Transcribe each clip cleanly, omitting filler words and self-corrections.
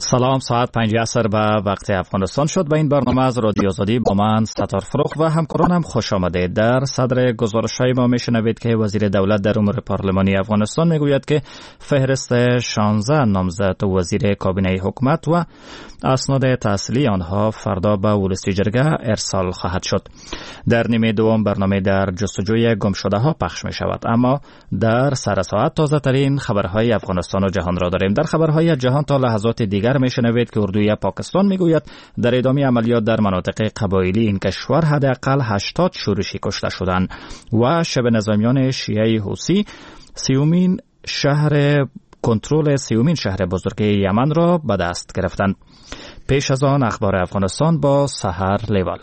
سلام، ساعت 5 عصر به وقت افغانستان شد. به این برنامه از رادیو آزادی با من ستار فروخ و همکارانم خوش آمدید. در صدر گزارش‌های ما میشنوید که وزیر دولت در امور پارلمانی افغانستان میگوید که فهرست 16 نامزد وزیر کابینه حکومت و اسناد تحصیلی آنها فردا به ولسی جرگه ارسال خواهد شد. در نیمه دوم برنامه در جستجوی گمشده ها پخش می شود. اما در سر ساعت تازه ترین خبرهای افغانستان و جهان را داریم. در خبرهای جهان تا لحظات دیگر میشنوید که اردوی پاکستان میگوید در ادامه عملیات در مناطق قبایلی این کشور حداقل 80 شورشی کشته شدند و شبه نظامیان شیعه حوثی کنترل سیومین شهر بزرگ یمن را به دست گرفتند. پیش از آن اخبار افغانستان با سحر لیوال.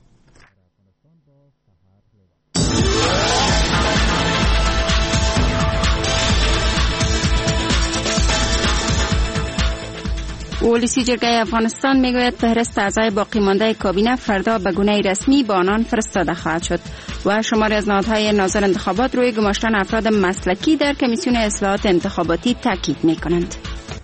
ولسی جرگه افغانستان میگوید فهرست اعضای باقی مانده کابینه فردا به گونه رسمی به آنان فرستاده خواهد شد و شماری از نهادهای ناظر انتخابات روی گماشتن افراد مسلکی در کمیسیون اصلاحات انتخاباتی تاکید میکنند.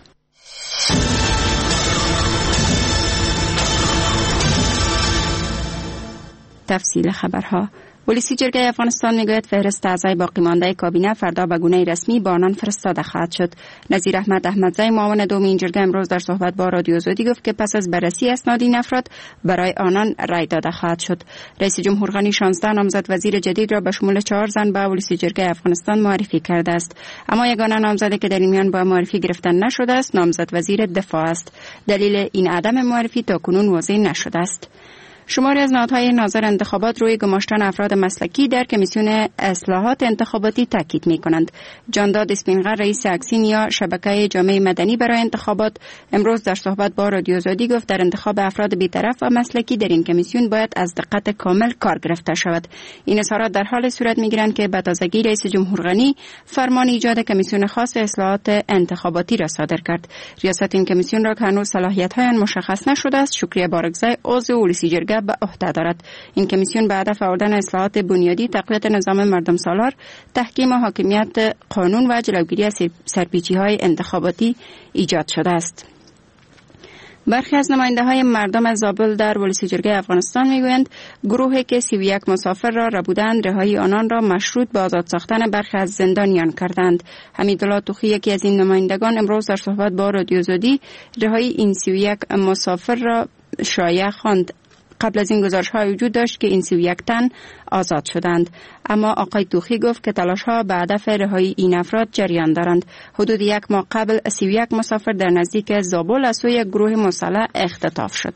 تفصیل خبرها. ولسی جرگه افغانستان میگوید فهرست اعضای باقی مانده کابینه فردا به گونه رسمی به آنان فرستاده خواهد شد. نظیر احمد احمدزی معاون دوم این جرگه امروز در صحبت با رادیو آزادی گفت که پس از بررسی اسناد این افراد برای آنان رای داده خواهد شد. رئیس جمهور غنی 16 نامزد وزیر جدید را به شمول 4 زن به ولسی جرگه افغانستان معرفی کرده است. اما یگانه نامزدی که در این میان با معرفی گرفتن نشده است نامزد وزیر دفاع است. دلیل این عدم معرفی تاکنون واضح نشده است. شماری از نهادهای ناظر انتخابات روی گماشتن افراد مسلکی در کمیسیون اصلاحات انتخاباتی تاکید می‌کنند. جانداد اسپینغر رئیس اکسین یا شبکه جامعه مدنی برای انتخابات امروز در صحبت با رادیو آزادی گفت در انتخاب افراد بی‌طرف و مسلکی در این کمیسیون باید از دقت کامل کار گرفته شود. این اظهارات در حال صورت می‌گیرند که به تازگی رئیس جمهور غنی فرمان ایجاد کمیسیون خاص اصلاحات انتخاباتی را صادر کرد. ریاست این کمیسیون را که هنوز صلاحیت‌های آن مشخص نشده است شکریه بارگزی عضو ولسی جرگه به عهده دارد. این کمیسیون به هدف آوردن اصلاحات بنیادی، تقویت نظام مردم سالار، تحکیم حاکمیت قانون و جلوگیری از سرپیچی‌های انتخاباتی ایجاد شده است. برخی از نماینده‌های مردم از زابل در ولسی جرگه افغانستان میگویند گروهی که 31 مسافر را ربودند رهایی آنان را مشروط به آزاد ساختن برخی از زندانیان کردند. حمیدالله توخی یکی از این نمایندگان امروز در صحبت با رادیو آزادی رهایی این 31 مسافر را شایع خواند. قبل از این گزارش‌ها وجود داشت که این 31 تن آزاد شدند، اما آقای توخی گفت که تلاش‌ها به هدف رهایی این افراد جریان دارند. حدود 1 ماه قبل 31 مسافر در نزدیک زابل از سوی گروه مسلح اختطاف شد.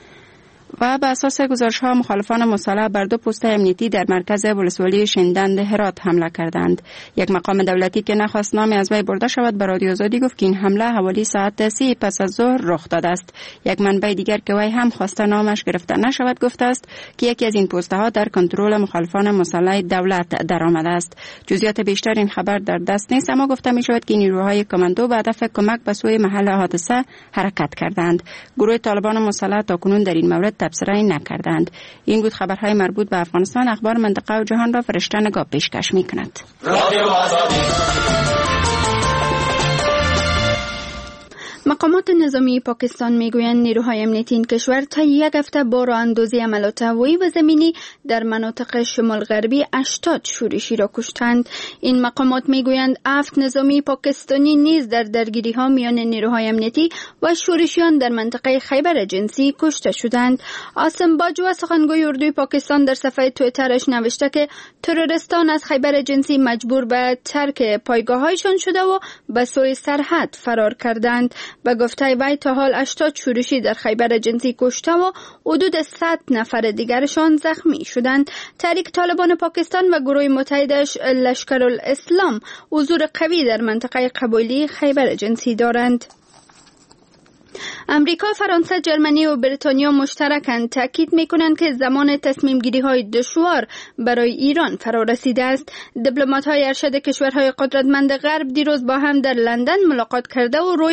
و بر اساس گزارش‌ها مخالفان مسلح بر 2 پست امنیتی در مرکز ولسوالی شندند هرات حمله کردند. یک مقام دولتی که نخواست نام از وی برده شود به رادیو آزادی گفت که این حمله حوالی ساعت 3 پس از ظهر رخ داده است. یک منبع دیگر که وی هم خواسته نامش گرفته نشود گفته است که یکی از این پست‌ها در کنترل مخالفان مسلح دولت درآمده است. جزئیات بیشتر این خبر در دست نیست، اما گفته می‌شود که نیروهای کماندو به هدف کمک به سوی محل حادثه حرکت کردند. گروه طالبان مسلح تاکنون در این مورد تبصره نکردند. این بود خبرهای مربوط به افغانستان. اخبار منطقه و جهان را فرشته نگاه پیشکش می‌کند. مقامات نظامی پاکستان میگویند نیروهای امنیتی این کشور تا 1 هفته با راه‌اندازی عملیات هوایی و زمینی در مناطق شمال غربی 80 شورشی را کشتند. این مقامات میگویند 7 نظامی پاکستانی نیز در درگیری‌ها میان نیروهای امنیتی و شورشیان در منطقه خیبر جنسی کشته شدند. عاصم باجوا سخنگوی اردوی پاکستان در صفحه توییترش نوشته که تروریستان از خیبر جنسی مجبور به ترک پایگاه‌هایشان شده و به سوی سرحد فرار کردند. به گفته وی تا حال 80 شورشی در خیبر جنسی کشته و حدود 100 نفر دیگرشان زخمی شدند. تحریک طالبان پاکستان و گروه متحدش لشکرالاسلام حضور قوی در منطقه قبایلی خیبر جنسی دارند. امریکا، فرانسه، جرمنی و بریتانیا مشترکاً تاکید می‌کنند که زمان تصمیم‌گیری‌های دشوار برای ایران فرا رسیده است. دیپلمات‌های ارشد کشورهای قدرتمند غرب دیروز با هم در لندن ملاقات کرده و روی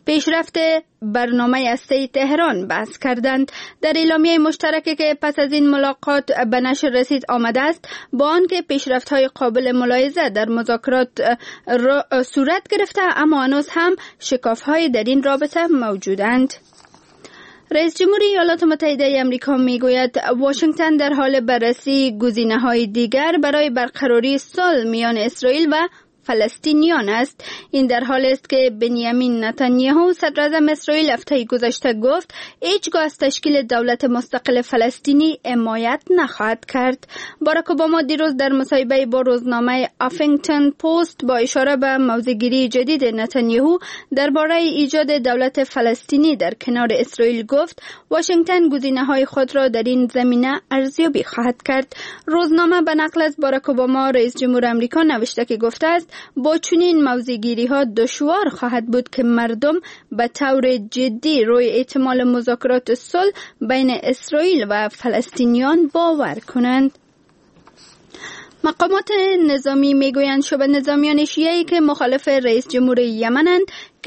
پیشرفت برنامه هسته‌ای تهران بحث کردند. در اعلامیه مشترکی که پس از این ملاقات به نشر رسید آمده است با آنکه پیشرفت‌های قابل ملاحظه در مذاکرات صورت گرفته، اما هنوز هم شکاف‌های در این رابطه موجودند. رئیس جمهوری ایالات متحده آمریکا میگوید واشنگتن در حال بررسی گزینه‌های دیگر برای برقراری صلح میان اسرائیل و فلسطینیان است. این در حالی است که بنیامین نتانیاهو صدراعظم اسرائیل هفته گذشته گفت هیچگاه از تشکیل دولت مستقل فلسطینی حمایت نخواهد کرد. باراک اوباما دیروز در مصاحبه با روزنامه هافینگتون پست با اشاره به موضع‌گیری جدید نتانیاهو درباره ایجاد دولت فلسطینی در کنار اسرائیل گفت واشنگتن گزینه‌های خود را در این زمینه ارزیابی خواهد کرد. روزنامه به نقل از باراک اوباما رئیس جمهور آمریکا نوشته که گفته است با چنین موضع‌گیری‌ها دشوار خواهد بود که مردم به طور جدی روی احتمال مذاکرات صلح بین اسرائیل و فلسطینیان باور کنند. مقامات نظامی میگویند شبه نظامیان شیعه‌ای که مخالف رئیس جمهور یمنند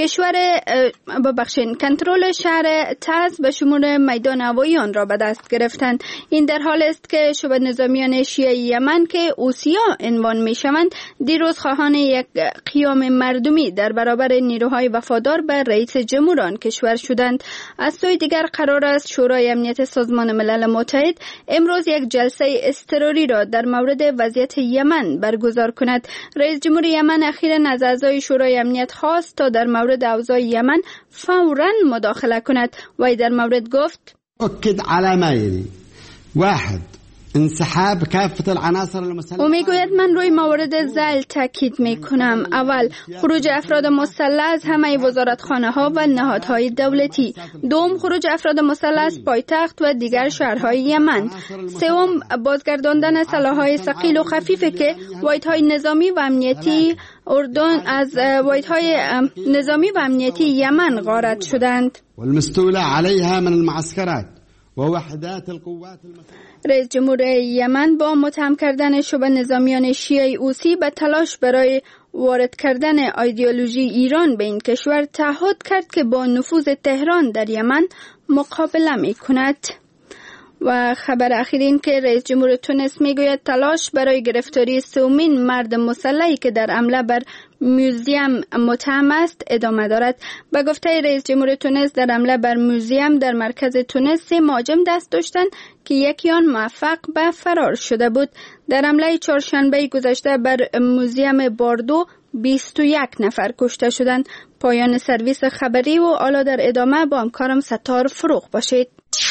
کنترل شهر تعز به شمول میدان هوایی آن را به دست گرفتند. این در حال است که شبه نظامیان شیعه یمن که اوسیا عنوان میشوند دیروز خواهان یک قیام مردمی در برابر نیروهای وفادار به رئیس جمهور آن کشور شدند. از سوی دیگر قرار است شورای امنیت سازمان ملل متحد امروز یک جلسه اضطراری را در مورد وضعیت یمن برگزار کند. رئیس جمهور یمن اخیراً از اعضای شورای امنیت خواست تا در مورد اوضاع یمن فوراً مداخله کند. وی در مورد گفت اکد علی ما یلی واحد انسحاب کافه العناصر المسلحه. او میگوید من روی موارد ذیل تاکید میکنم. اول خروج افراد مسلح از همه وزارتخانه ها و نهادهای دولتی. دوم خروج افراد مسلح از پایتخت و دیگر شهرهای یمن. سوم بازگرداندن سلاح‌های ثقیل و خفیفی که واحدهای نظامی و امنیتی اردن از واحدهای نظامی و امنیتی یمن غارت شدند. والمستولى عليها من المعسكرات و وحدات القوات المسلحه. رئیس جمهور یمن با متهم کردن شبه نظامیان شیعه اوسی به تلاش برای وارد کردن ایدئولوژی ایران به این کشور تعهد کرد که با نفوذ تهران در یمن مقابله می کند. و خبر اخیر این که رئیس جمهور تونس میگوید تلاش برای گرفتاری سومین مرد مسلحی که در حمله بر موزیم متهم است ادامه دارد. به گفته رئیس جمهور تونس در حمله بر موزیم در مرکز تونس 3 مهاجم دست داشتند که یکی آن موفق به فرار شده بود. در حمله چهارشنبه گذشته بر موزیم باردو 21 نفر کشته شدند. پایان سرویس خبری و حالا در ادامه با همکارم ستار فروغ باشید.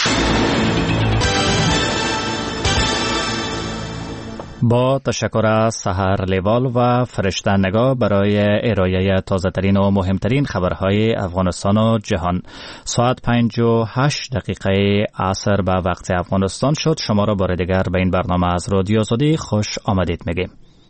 با تشکر از سحر لیوال و فرشته نگاه برای ارائه تازه‌ترین و مهمترین خبرهای افغانستان و جهان. ساعت 5:08 عصر به وقت افغانستان شد. شما را بار دیگر به این برنامه از رادیو آزادی خوش آمدید میگیم.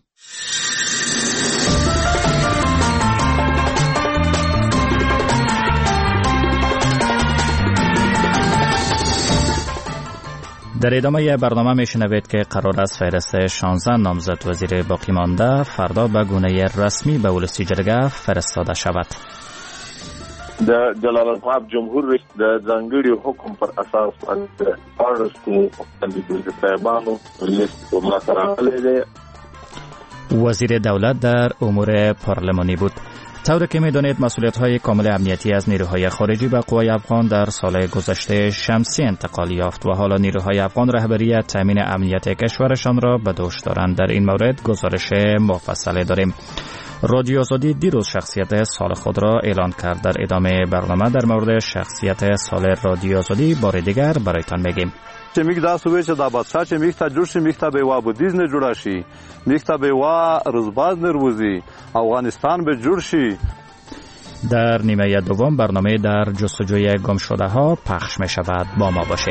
در ادامه برنامه میشنوید که قرار است فهرست 16 نامزد وزیر باقی مانده فردا به گونه رسمی به ولسی جرګه فرستاده شود. د جلال القاب جمهور د ځانګړي حکم پر اساس باندې پارلماني د صاحبانو لیست په مطرح کړی. وزیر دولت در امور پارلمانی بود. طوری که می‌دانید مسئولیت‌های کامل امنیتی از نیروهای خارجی به قوای افغان در سال گذشته شمسی انتقال یافت و حالا نیروهای افغان رهبری تامین امنیت کشورشان را به دوش دارند. در این مورد گزارش مفصل داریم. رادیو آزادی دیروز شخصیت سال خود را اعلان کرد. در ادامه برنامه در مورد شخصیت سال رادیو آزادی بار دیگر برایتان میگیم. چې میګ دا سوې چې دا بادشاه چې میخته جوړ شي میخته به وا بودیز نه جوړ شي میخته به وا رزباز نروزی افغانستان به جوړ شي. در نیمه دوم برنامه در جستجوی گم شده ها پخش می شود. با ما باشید.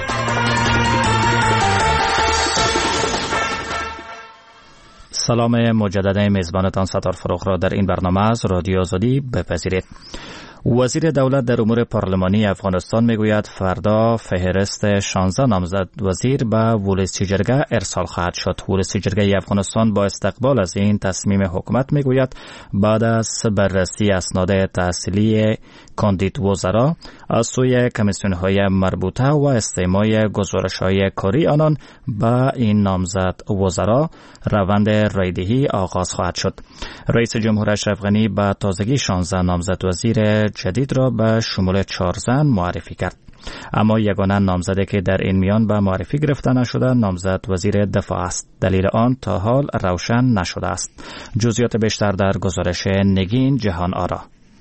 سلام مجدد میزبانتان ستار فروغ را در این برنامه از رادیو آزادی بپذیرید. وزیر دولت در امور پارلمانی افغانستان میگوید فردا فهرست 16 نامزد وزیر به ولسی جرگه ارسال خواهد شد. ولسی جرگه افغانستان با استقبال از این تصمیم حکومت میگوید بعد از بررسی اسناد تحصیلی کاندید وزرا از سوی کمیسیون‌های مربوطه و استماع گزارش‌های کاری آنان به این نامزد وزرا روند رایدهی آغاز خواهد شد. رئیس جمهور اشرف غنی به تازگی 16 نامزد وزیر جدید را به شمول 4 زن معرفی کرد. اما یگانه نامزدی که در این میان به معرفی گرفته نشده نامزد وزیر دفاع است. دلیل آن تا حال روشن نشده است. جزئیات بیشتر در گزارش نگین جهان آرا.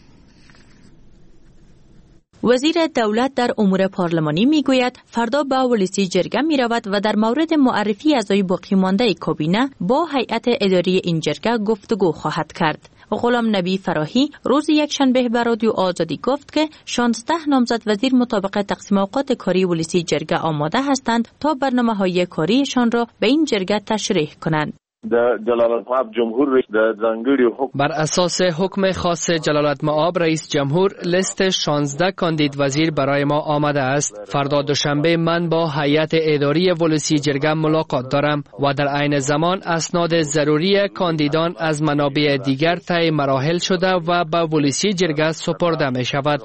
وزیر دولت در امور پارلمانی میگوید فردا به ولسی جرگه می رود و در مورد معرفی اعضای باقی مانده کابینه با هیئت اداری این جرگه گفتگو خواهد کرد. غلام نبی فراهی روز یکشنبه به رادیو آزادی گفت که 16 نامزد وزیر مطابق تقسیم اوقات کاری ولسی جرگه آماده هستند تا برنامه‌های کاریشان را به این جرگه تشریح کنند. جلالتمآب جمهور بر اساس حکم خاص جلالتمآب رئیس جمهور لیست 16 کاندید وزیر برای ما آمده است. فردا دوشنبه من با هیئت اداری ولسی جرگه ملاقات دارم و در عین زمان اسناد ضروری کاندیدان از منابع دیگر طی مراحل شده و به ولسی جرگه سپرده می شود.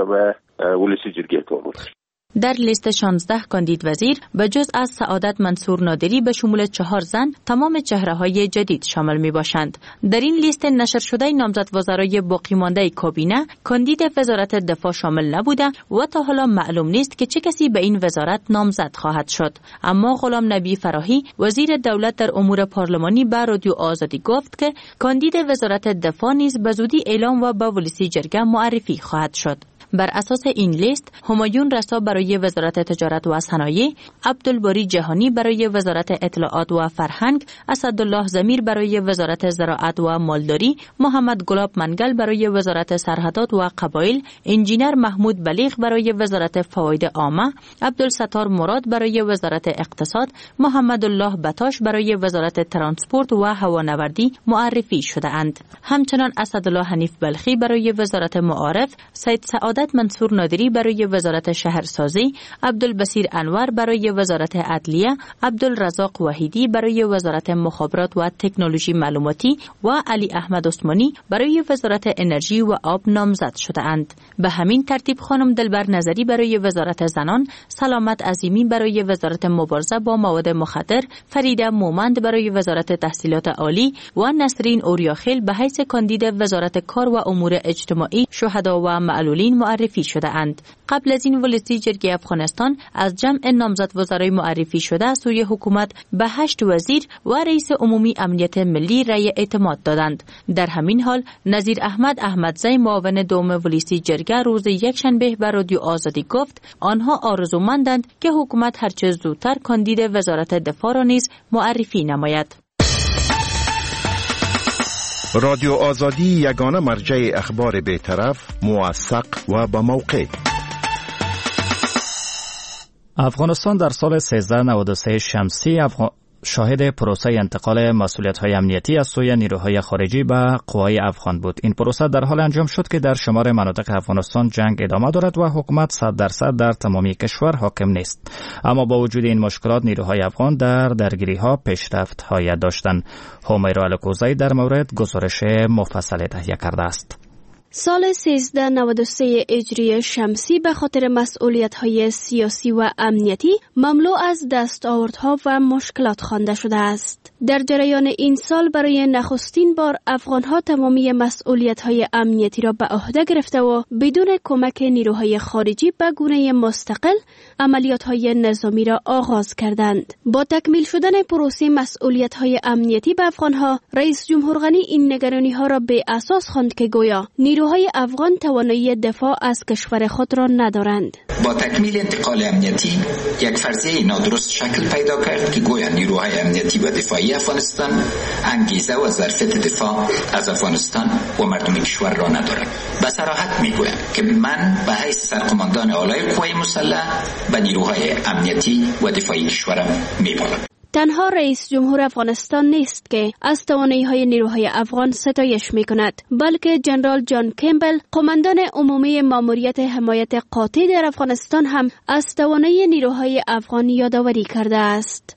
در لیست 16 کاندید وزیر به جز از سعادت منصور نادری به شمول 4 زن تمام چهره‌های جدید شامل می باشند. در این لیست نشر شده نامزد وزرای باقی مانده کابینه کاندید وزارت دفاع شامل نبوده و تا حالا معلوم نیست که چه کسی به این وزارت نامزد خواهد شد. اما غلام نبی فراهی وزیر دولت در امور پارلمانی به رادیو آزادی گفت که کاندید وزارت دفاع نیز به زودی اعلام و به ولسی جرگه معرفی خواهد شد. بر اساس این لیست همایون رسا برای وزارت تجارت و صنایع، عبدالباری جهانی برای وزارت اطلاعات و فرهنگ، اسدالله ضمیر برای وزارت زراعت و مالداری، محمد گلاب منگل برای وزارت سرحدات و قبایل، انجینر محمود بلیغ برای وزارت فواید عامه، عبدالستار مراد برای وزارت اقتصاد، محمد الله بتاش برای وزارت ترانسپورت و هوانوردی معرفی شده اند. همچنان اسدالله حنیف بلخی برای وزارت معارف، سید سعادت منصور نادری برای وزارت شهرسازی، عبدالبصیر انور برای وزارت عدلیه، عبدالرزاق وحیدی برای وزارت مخابرات و تکنولوژی معلوماتی و علی احمد عثمانی برای وزارت انرژی و آب نامزد شده اند. به همین ترتیب خانم دلبر نظری برای وزارت زنان، سلامت عظیمی برای وزارت مبارزه با مواد مخدر، فریده مومند برای وزارت تحصیلات عالی و نسرین اوریاخیل به حیث کاندید وزارت کار و امور اجتماعی، شهدا و معلولین معرفی شده اند. قبل از این ولسی جرگه افغانستان از جمع نامزد وزرای معرفی شده سوی حکومت به 8 وزیر و رئیس عمومی امنیت ملی رأی اعتماد دادند. در همین حال نظیر احمد احمدزی معاون دوم ولسی جرگه روز یکشنبه به رادیو آزادی گفت آنها آرزومندند که حکومت هرچه زودتر کاندید وزارت دفاع را نیز معرفی نماید. رادیو آزادی یگانه مرجع اخبار بی‌طرف، موثق و با موقع. افغانستان در سال 1393 شمسی شاهد پروسه انتقال مسئولیت‌های امنیتی از سوی نیروهای خارجی به قوای افغان بود. این پروسه در حال انجام شد که در شمار مناطق افغانستان جنگ ادامه دارد و حکومت 100% در تمامی کشور حاکم نیست. اما با وجود این مشکلات نیروهای افغان در درگیری‌ها پیشرفت‌های داشتند. همیرا الکوزی در مورد گزارش مفصل تهیه کرده است. سال 1393 هجری شمسی به خاطر مسئولیت‌های سیاسی و امنیتی مملو از دستاوردها و مشکلات خوانده شده است. در جریان این سال برای نخستین بار افغان‌ها تمامی مسئولیت‌های امنیتی را به عهده گرفته و بدون کمک نیروهای خارجی به گونه مستقل عملیات‌های نظامی را آغاز کردند. با تکمیل شدن پروسه مسئولیت‌های امنیتی به افغان‌ها، رئیس جمهور غنی این نگرانی‌ها را به اساس خواند که گویا نیروهای افغان توانایی دفاع از کشور خود را ندارند. با تکمیل انتقال امنیتی یک فرضیه نادرست شکل پیدا کرد که گویا نیروهای امنیتی و دفاعی افغانستان انگیزه و ظرفیت دفاع از افغانستان و مردم کشور را ندارند. به صراحت میگویم که من به حیث سرقماندان اعلای قوای مسلح به نیروهای امنیتی و دفاعی کشورم میبالم. تنها رئیس جمهور افغانستان نیست که از توانایی‌های نیروهای افغان ستایش می‌کند، بلکه جنرال جان کمبل، قماندان عمومی ماموریت حمایت قاطع در افغانستان هم از توانایی نیروهای افغان یادآوری کرده است.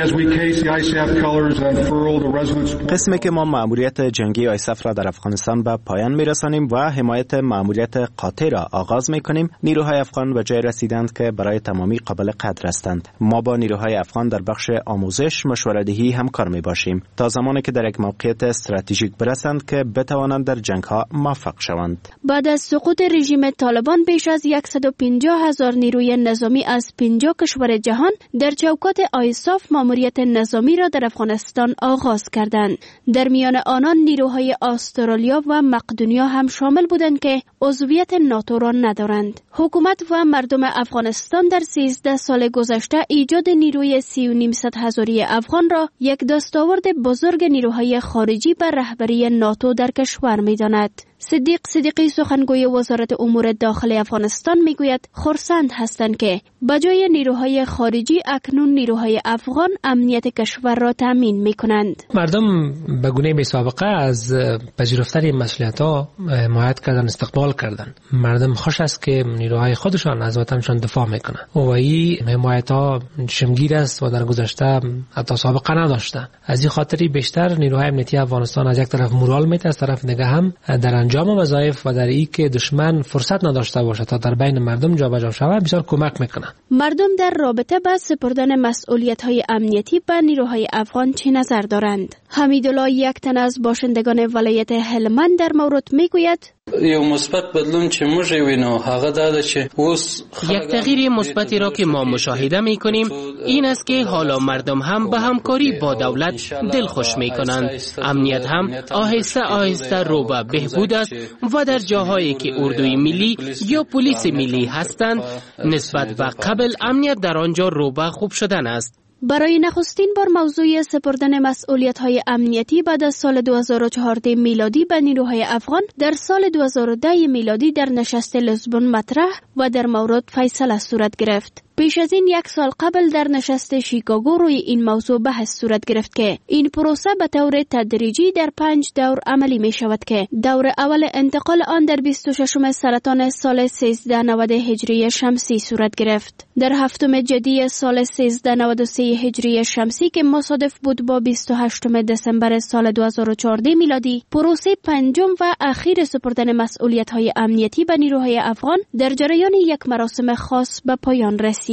قسمی که ما ماموریت جنگی آیسف را در افغانستان به پایان می‌رسانیم و حمایت ماموریت قاطع را آغاز می‌کنیم، نیروهای افغان به جای رسیدند که برای تمامی قابل قدر هستند. ما با نیروهای افغان در بخش آموزش، مشوره‌دهی همکار می‌باشیم تا زمانی که در یک موقعیت استراتژیک برسند که بتوانند در جنگ‌ها موفق شوند. بعد از سقوط رژیم طالبان بیش از 150,000 نیروی نظامی از 50 کشور جهان در چوکات آیساف ماموریت نظامی را در افغانستان آغاز کردند. در میان آنان نیروهای استرالیا و مقدونیا هم شامل بودند که عضویت ناتو را ندارند. حکومت و مردم افغانستان در 13 سال گذشته ایجاد نیروی 3,500,000 افغان را یک دستاورد بزرگ نیروهای خارجی بر رهبری ناتو در کشور می‌داند. صدیق صدیقی سخنگوی وزارت امور داخلی افغانستان میگوید خرسند هستند که بجای نیروهای خارجی اکنون نیروهای افغان امنیت کشور را تامین میکنند. مردم به گونه بی سابقه از پذیرفتن مسئولیت‌ها حمایت کردن، استقبال کردن. مردم خوش است که نیروهای خودشان از وطنشان دفاع میکنند و این حمایت‌ها شمگیر است و در گذشته حتی سابقه نداشته. از این خاطری بیشتر نیروهای امنیتی افغانستان از یک طرف مورال میده، از طرف دیگه هم در انجام وظایف و در این که دشمن فرصت نداشته باشه تا در بین مردم جابجا شود بسیار کمک میکنه. مردم در رابطه با سپردن مسئولیت‌های امنیتی به نیروهای افغان چه نظر دارند؟ حمیدالله، یک تن از باشندگان ولایت هلمند، در مورد میگوید یو مثبت بدلون چې موږ وینو هغه دا چې اوس یک تغییر مثبتی را که ما مشاهده میکنیم این است که حالا مردم هم به همکاری با دولت دلخوش میکنند. امنیت هم آهسته آهسته رو به بهبود است و در جاهایی که اردوی ملی یا پلیس ملی هستند نسبت به قبل امنیت در آنجا رو به خوب شدن است. برای نخستین بار موضوع سپردن مسئولیت‌های امنیتی بعد از سال 2014 میلادی به نیروهای افغان در سال 2010 میلادی در نشست لزبون مطرح و در مورد فیصله صورت گرفت. پیش از این یک سال قبل در نشست شیکاگو روی این موضوع بحث صورت گرفت که این پروسه به طور تدریجی در 5 دور عملی می شود که دور اول انتقال آن در 26 سرطان سال 1390 هجری شمسی صورت گرفت. در 7 جدی سال 1393 هجری شمسی که مصادف بود با 28 دسامبر سال 2014 میلادی، پروسه پنجم و اخیر سپردن مسئولیت‌های امنیتی به نیروهای افغان در جریان یک مراسم خاص به پایان رسید.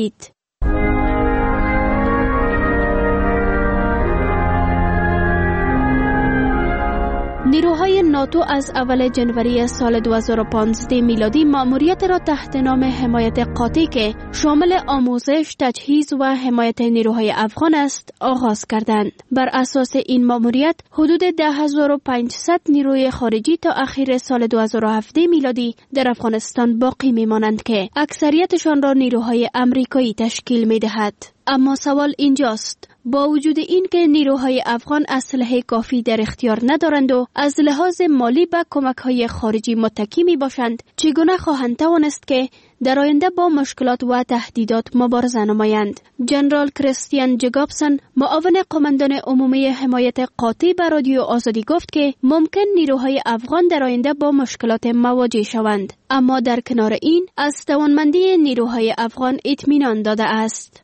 نیروهای ناتو از اول جنوری سال 2015 میلادی مأموریت را تحت نام حمایت قاطع که شامل آموزش، تجهیز و حمایت نیروهای افغان است آغاز کردند. بر اساس این مأموریت حدود 10,500 نیروی خارجی تا اخیر سال 2017 میلادی در افغانستان باقی میمانند که اکثریتشان را نیروهای امریکایی تشکیل میدهد. اما سوال اینجاست: با وجود این که نیروهای افغان اسلحه کافی در اختیار ندارند و از لحاظ مالی به کمک‌های خارجی متکی می‌باشند، چگونه خواهند توانست که در آینده با مشکلات و تهدیدات مبارزه نمایند؟ جنرال کریستیان جکابسون، معاون قماندان عمومی حمایت قاطع به رادیو آزادی گفت که ممکن نیروهای افغان در آینده با مشکلات مواجه شوند، اما در کنار این از توانمندی نیروهای افغان اطمینان داده است.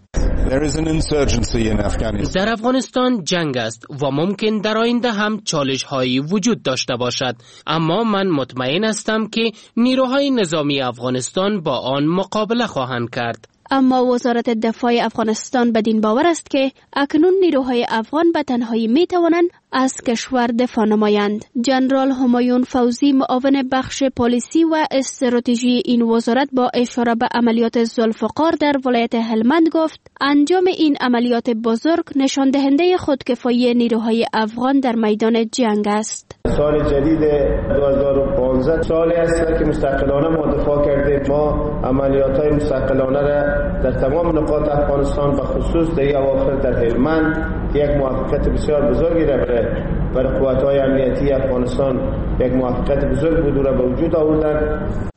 در افغانستان جنگ است و ممکن در آینده هم چالش هایی وجود داشته باشد، اما من مطمئن هستم که نیروهای نظامی افغانستان با آن مقابله خواهند کرد. اما وزارت دفاع افغانستان بدین باور است که اکنون نیروهای افغان به تنهایی می توانند از کشور دفاع نمایند. جنرال همایون فوزی، معاون بخش پالیسی و استراتژی این وزارت، با اشاره به عملیات ذوالفقار در ولایت هلمند گفت انجام این عملیات بزرگ نشان دهنده خودکفایی نیروهای افغان در میدان جنگ است. سال جدید 2015 سالی است که مستقلانه ما دفاع کردیم. ما عملیات‌های مستقلانه را در تمام نقاط افغانستان و خصوص در اواخر در هلمند یک موفقیت بسیار بزرگی را برای قوات‌های امنیتی افغانستان یک موفقیت بزرگ بود و به وجود آوردند.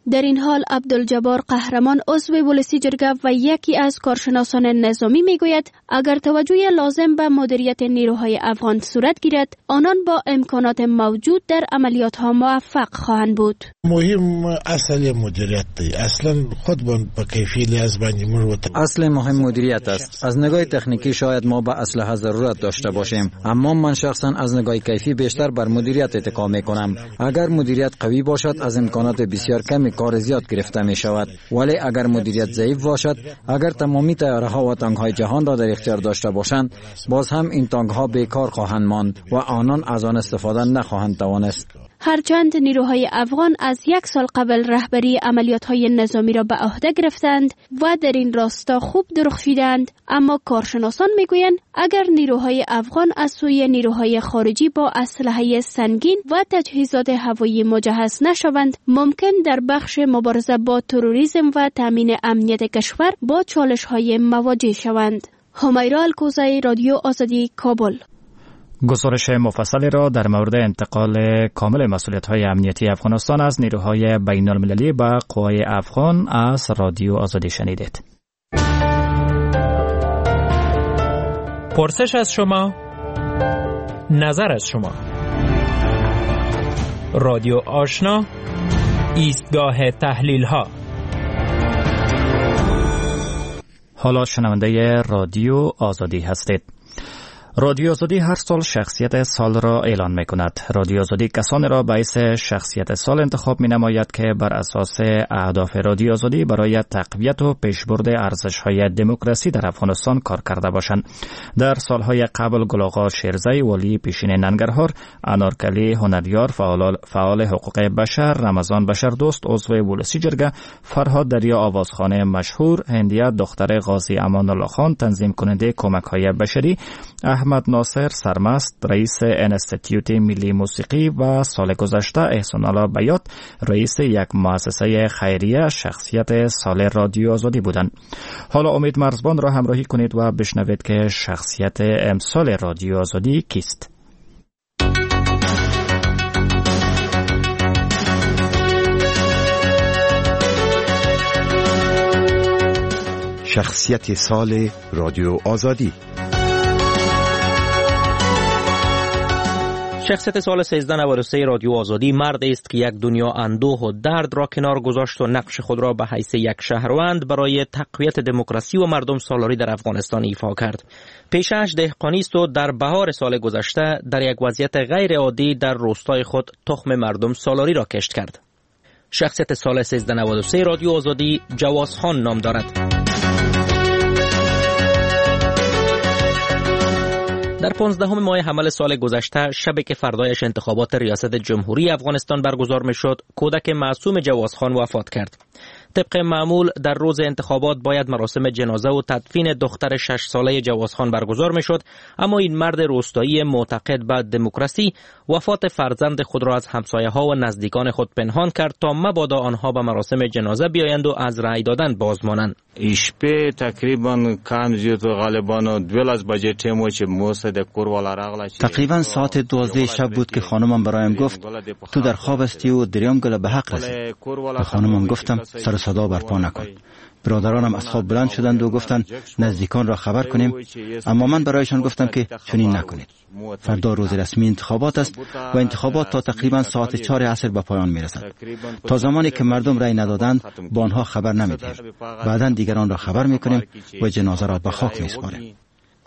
در این حال عبدالجبار قهرمان عضو ولسی جرگه و یکی از کارشناسان نظامی میگوید اگر توجه لازم به مدیریت نیروهای افغان صورت گیرد آنان با امکانات موجود در عملیات ها موفق خواهند بود. مهم اصل مدیریت دی. اصلا خود با کیفیت از اصل مهم مدیریت است. از نگاه تکنیکی شاید ما به اسلحه ضرورت داشته باشیم، اما من شخصا از نگاه کیفی بیشتر بر مدیریت اتکا میکنم. اگر مدیریت قوی باشد از امکانات بسیار کمی کار زیاد گرفته می شود، ولی اگر مدیریت ضعیف باشد، اگر تمامی طیاره ها و تانک های جهان را در اختیار داشته باشند، باز هم این تانک ها بیکار خواهند ماند و آنان از آن استفاده نخواهند توانست. هرچند نیروهای افغان از 1 سال قبل رهبری عملیات‌های نظامی را به عهده گرفتند و در این راستا خوب درخشیدند، اما کارشناسان میگویند اگر نیروهای افغان از سوی نیروهای خارجی با اسلحه سنگین و تجهیزات هوایی مجهز نشوند، ممکن در بخش مبارزه با تروریسم و تامین امنیت کشور با چالش‌های مواجه شوند. همیرا الکوزی، رادیو آزادی، کابل. گزارش مفصلی را در مورد انتقال کامل مسئولیت‌های امنیتی افغانستان از نیروهای بین‌المللی به قوای افغان از رادیو آزادی شنیدید. پرسش از شما، نظر از شما. رادیو آشنا، ایستگاه تحلیل‌ها. حالا شنونده رادیو آزادی هستید. رادیو آزادی هر سال شخصیت سال را اعلان می کند. رادیو آزادی کسانی را باعث شخصیت سال انتخاب می نماید که بر اساس اهداف رادیو آزادی برای تقویت و پیشبرد ارزش‌های دموکراسی در افغانستان کار کرده باشند. در سالهای قبل گل شیرزی، ولی پیشین ننگرهار، انارکلی هنریار، فعال حقوق بشر، رمضان بشردوست عضو ولسی جرگه، فرهاد دریا آوازخوان مشهور، هندیه دختر غازی امان الله خان تنظیم کننده کمک‌های بشری، احمد ناصر سرمست رئیس انستیتیوت ملی موسیقی و سال گذشته احسان الله بیات رئیس یک مؤسسه خیریه شخصیت سال رادیو آزادی بودند. حالا امید مرزبان را همراهی کنید و بشنوید که شخصیت امسال رادیو آزادی کیست. شخصیت سال رادیو آزادی. شخصیت سال 1393 رادیو آزادی مردی است که یک دنیا اندوه و درد را کنار گذاشت و نقش خود را به حیث یک شهروند برای تقویت دموکراسی و مردم سالاری در افغانستان ایفا کرد. پیشه‌اش دهقانی است و در بهار سال گذشته در یک وضعیت غیر عادی در روستای خود تخم مردم سالاری را کشت کرد. شخصیت سال 1393 رادیو آزادی جواز خان نام دارد. در 15 ماه حمل سال گذشته، شبی که فردایش انتخابات ریاست جمهوری افغانستان برگزار می‌شد، کودک معصوم جوازخان وفات کرد. طبق معمول در روز انتخابات باید مراسم جنازه و تدفین دختر 6 ساله جوازخان برگزار می‌شد، اما این مرد روستایی معتقد به دموکراسی وفات فرزند خود را از همسایه‌ها و نزدیکان خود پنهان کرد تا مبادا آنها به مراسم جنازه بیایند و از رأی دادن باز مانند. شپه تقریبا کم زیاد غالبا 12 بجه تیمو چې موسه د کوروالا راغله. تقریبا ساعت 12 شب بود که خانمم برایم گفت تو در خواب هستی و دریم گل به حق رسید. به خانمم گفتم سر صدا برپا نکن. برادرانم از خواب بلند شدند و گفتند نزدیکان را خبر کنیم، اما من برایشان گفتم که چنین نکنید. فردا روز رسمی انتخابات است و انتخابات تا تقریبا ساعت 4 عصر به پایان میرسد. تا زمانی که مردم رأی ندادند با آنها خبر نمیدهیم. بعداً دیگران را خبر میکنیم و جنازه را به خاک میسپاریم.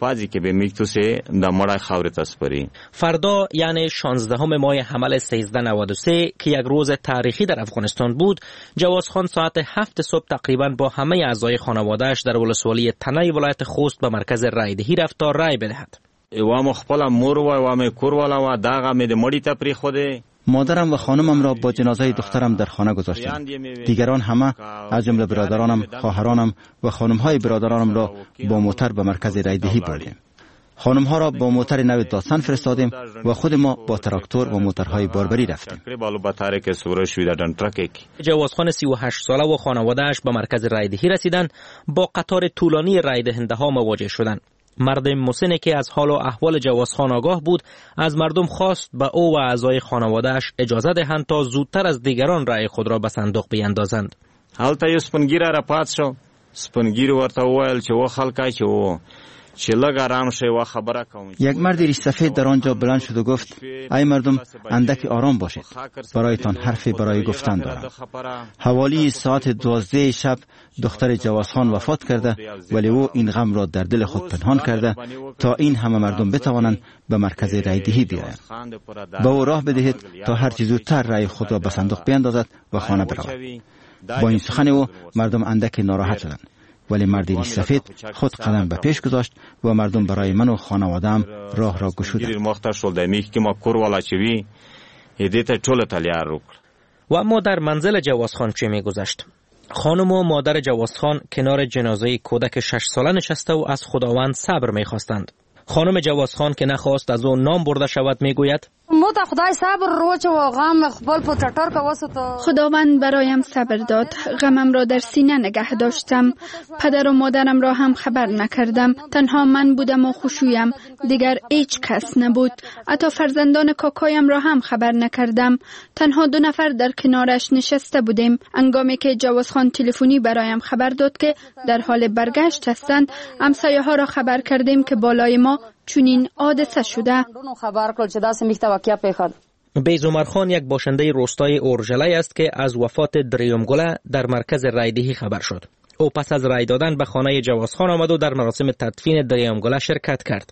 فردا یعنی 16 ماه حمل 1393 که یک روز تاریخی در افغانستان بود، جوازخان ساعت 7 صبح تقریبا با همه اعضای خانواده‌اش در ولسوالی تنه ولایت خوست به مرکز رایدهی رفت تا رای بدهد. مادرم و خانمم را با جنازه دخترم در خانه گذاشتم. دیگران همه از جمله برادرانم، خواهرانم و خانم‌های برادرانم را با موتر به مرکز رایدهی بردیم. خانم‌ها را با موتر نو داستان فرستادیم و خود ما با تراکتور و موترهای باربری رفتیم. جوازخان 38 ساله و خانواده‌اش به مرکز رایدهی رسیدند. با قطار طولانی رای دهنده‌ها مواجه شدند. مرد مسنی که از حال و احوال جواز خان آگاه بود از مردم خواست به او و اعضای خانواده‌اش اجازه دهند تا زودتر از دیگران رأی خود را به صندوق بیندازند. هلته یو سپنګیر را پات شو، سپنګیر ورته وویل چې و خلکای چې و چې لږ آرام شئ و خبره کوم. یک مرد ریش سفید در آنجا بلند شد و گفت ای مردم اندک آرام باشید، برایتان حرفی برای گفتن دارم. حوالی ساعت 12 شب دختر جواز خان وفات کرده، ولی او این غم را در دل خود پنهان کرده تا این همه مردم بتوانند به مرکز رای دهی بیایند. با او راه بدهید تا هر چه زودتر رای خود را به صندوق بیندازد و خانه برود. با این سخن او مردم اندک ناراحت شدند، ولی مرد ریش سفید خود قدم به پیش گذاشت و مردم برای من و خانواده‌ام راه را گشودند. و اما در منزل جواز خان چه می‌گذشت؟ خانم و مادر جواز خان کنار جنازه کودک 6 ساله نشسته و از خداوند صبر می‌خواستند. خانم جواز خان که نخواست از او نام برده شود میگوید خداوند برایم صبر داد، غمم را در سینه نگه داشتم، پدر و مادرم را هم خبر نکردم، تنها من بودم و خوشویم، دیگر هیچ کس نبود، حتی فرزندان کاکایم را هم خبر نکردم، تنها 2 نفر در کنارش نشسته بودیم. هنگامی که جواز خان تلفنی برایم خبر داد که در حال برگشت هستند، همسایه ها را خبر کردیم که بالای ما چنین حادثه شده. بیز عمر خان یک باشنده روستای اورژلای است که از وفات دریومگله در مرکز رایدهی خبر شد. او پس از رای دادن به خانه جواز خان آمد و در مراسم تدفین دریومگله شرکت کرد.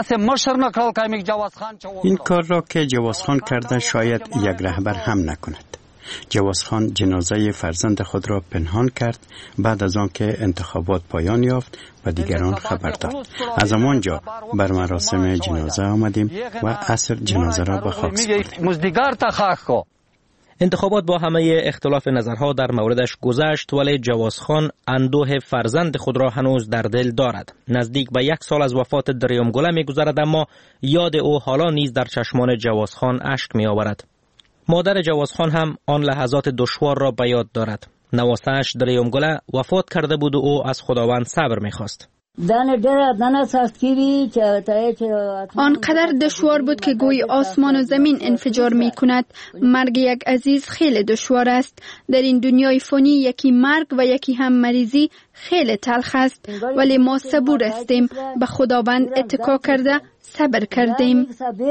این کار را که جواز خان کرده شاید یک رهبر هم نکند. جواز خان جنازه فرزند خود را پنهان کرد بعد از آن که انتخابات پایان یافت و دیگران خبر داد. از همانجا بر مراسم جنازه آمدیم و عصر جنازه را به خاک سپردیم. انتخابات با همه اختلاف نظرها در موردش گذشت، ولی جواز خان اندوه فرزند خود را هنوز در دل دارد. نزدیک به 1 سال از وفات دریومگله می‌گذرد، اما یاد او حالا نیز در چشمان جواز خان اشک می‌آورد. مادر جواز خان هم آن لحظات دشوار را به یاد دارد. نواسه‌اش دریومگله وفات کرده بود و او از خداوند صبر می‌خواست. آنقدر دشوار بود که گویی آسمان و زمین انفجار می کند. مرگ یک عزیز خیلی دشوار است. در این دنیای فانی یکی مرگ و یکی هم مریضی خیلی تلخ است، ولی ما صبور هستیم، به خداوند اتکا کرده صبر کردیم.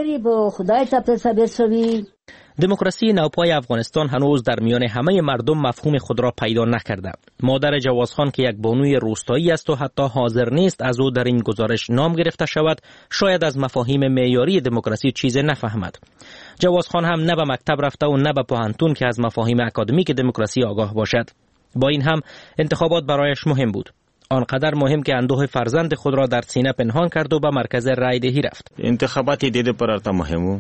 دموکراسی نوپای افغانستان هنوز در میان همه مردم مفهوم خود را پیدا نکرده. مادر جواز خان که یک بانوی روستایی است و حتی حاضر نیست از او در این گزارش نام گرفته شود، شاید از مفاهیم معیاری دموکراسی چیزی نفهمد. جواز خان هم نه به مکتب رفته و نه به پوهنتون که از مفاهیم اکادمیک دموکراسی آگاه باشد. با این هم انتخابات برایش مهم بود. آنقدر مهم که اندوه فرزند خود را در سینه پنهان کرد و به مرکز رای دهی رفت. انتخابات دیده پرارتا مهمه.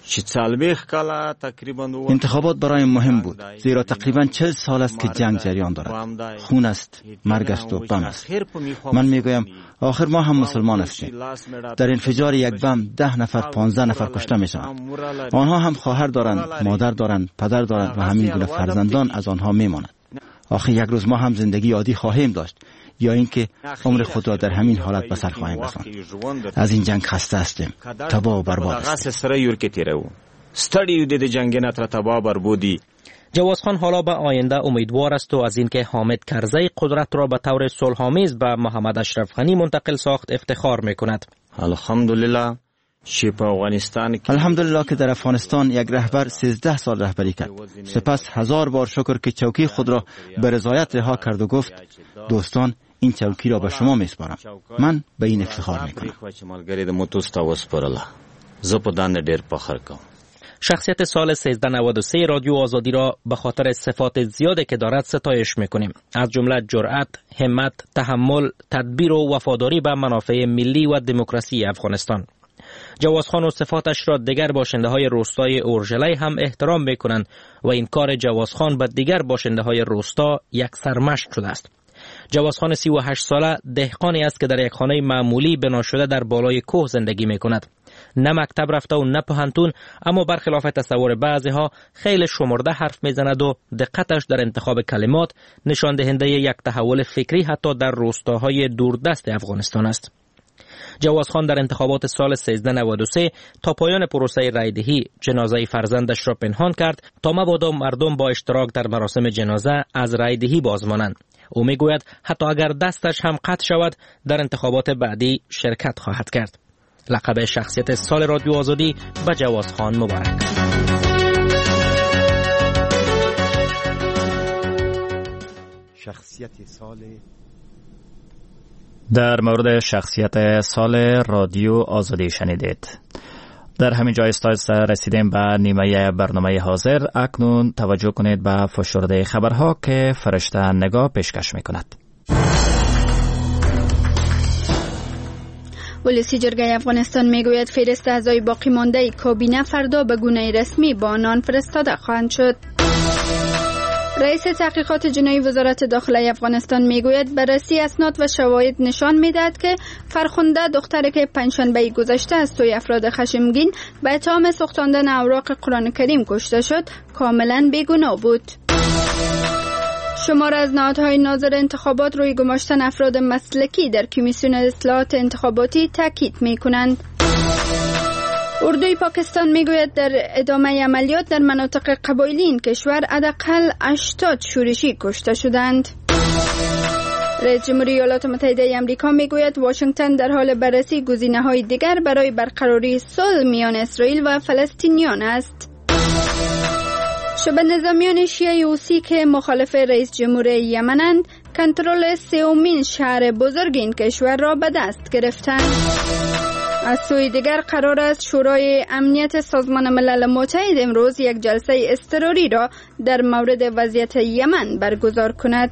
انتخابات برای مهم بود، زیرا تقریبا 40 سال است که جنگ جریان دارد. خون است، مرگ است و بم است. من میگویم آخر ما هم مسلمان هستیم. در انفجار یک بم 10 نفر 15 نفر کشته میشوند. آنها هم خواهر دارند، مادر دارند، پدر دارند و همین گونه فرزندان از آنها میمانند. آخر یک روز ما هم زندگی عادی خواهیم داشت، یا اینکه عمر خود را در همین حالت به سر خواهیم رساند. از این جنگ خسته هستیم، تباه و برباد هستیم. جواز خان حالا به آینده امیدوار است و از اینکه حامد کرزی قدرت را به طور صلح‌آمیز به محمد اشرف غنی منتقل ساخت افتخار می‌کند. الحمدلله که در افغانستان یک رهبر 13 سال رهبری کرد. سپس 1000 بار شکر که چوکی خود را به رضایت رها کرد و گفت دوستان این چوکی را به شما میسپارم. من به این افتخار میکنم. شخصیت سال 1393 رادیو آزادی را به خاطر صفات زیادی که دارد ستایش میکنیم، از جمله جرأت، همت، تحمل، تدبیر و وفاداری به منافع ملی و دموکراسی افغانستان. جواز خان و صفاتش را دیگر باشنده های روستای اورژلای هم احترام میکنند و این کار جواز خان به دیگر باشنده های روستا یک سرمشق شده است. جواز خان 38 ساله دهقانی است که در یک خانه معمولی بنا شده در بالای کوه زندگی میکند. نه مکتب رفته و نه پوهنتون، اما برخلاف تصور بعضی ها خیلی شمرده حرف میزند و دقتش در انتخاب کلمات نشان دهنده یک تحول فکری حتی در روستاهای دوردست افغانستان است. جوازخان در انتخابات سال 1393 تا پایان پروسه رایدهی جنازه فرزندش را پنهان کرد تا مبادا مردم با اشتراک در مراسم جنازه از رایدهی باز مانند. او میگوید حتی اگر دستش هم قطع شود در انتخابات بعدی شرکت خواهد کرد. لقب شخصیت سال رادیو آزادی به جوازخان مبارک. شخصیت سال در مورد شخصیت سال رادیو آزادی شنیدید. در همین جای رسیدیم به نیمه برنامه حاضر. اکنون توجه کنید به فشرده خبرها که فرشته نگاه پیشکش میکند. ولسی جرگه افغانستان میگوید فهرست اعضای باقی مانده کابینه فردا به گونه رسمی با آنان فرستاده خواهند شد. رئیس تحقیقات جنایی وزارت داخله افغانستان میگوید بررسی اسناد و شواهد نشان میدهد که فرخنده دختری که پنجشنبه گذشته از سوی افراد خشمگین به اتهام سوختاندن اوراق قرآن کریم کشته شد کاملا بیگناه بود. شمار از نهادهای ناظر انتخابات روی گماشتن افراد مسلکی در کمیسیون اصلاحات انتخاباتی تاکید میکنند. اردوی پاکستان میگوید در ادامه عملیات در مناطق قبایلی این کشور حداقل 80 شورشی کشته شدند. رئیس جمهوری ایالات متحده آمریکا میگوید واشنگتن در حال بررسی گزینه‌های دیگر برای برقراری صلح میان اسرائیل و فلسطینیان است. شبه نظامیان شیعه حوثی که مخالف رئیس جمهور یمنند کنترل سومین شهر بزرگ این کشور را به دست گرفتند. از سوی دیگر قرار است شورای امنیت سازمان ملل متحد امروز یک جلسه اضطراری را در مورد وضعیت یمن برگزار کند.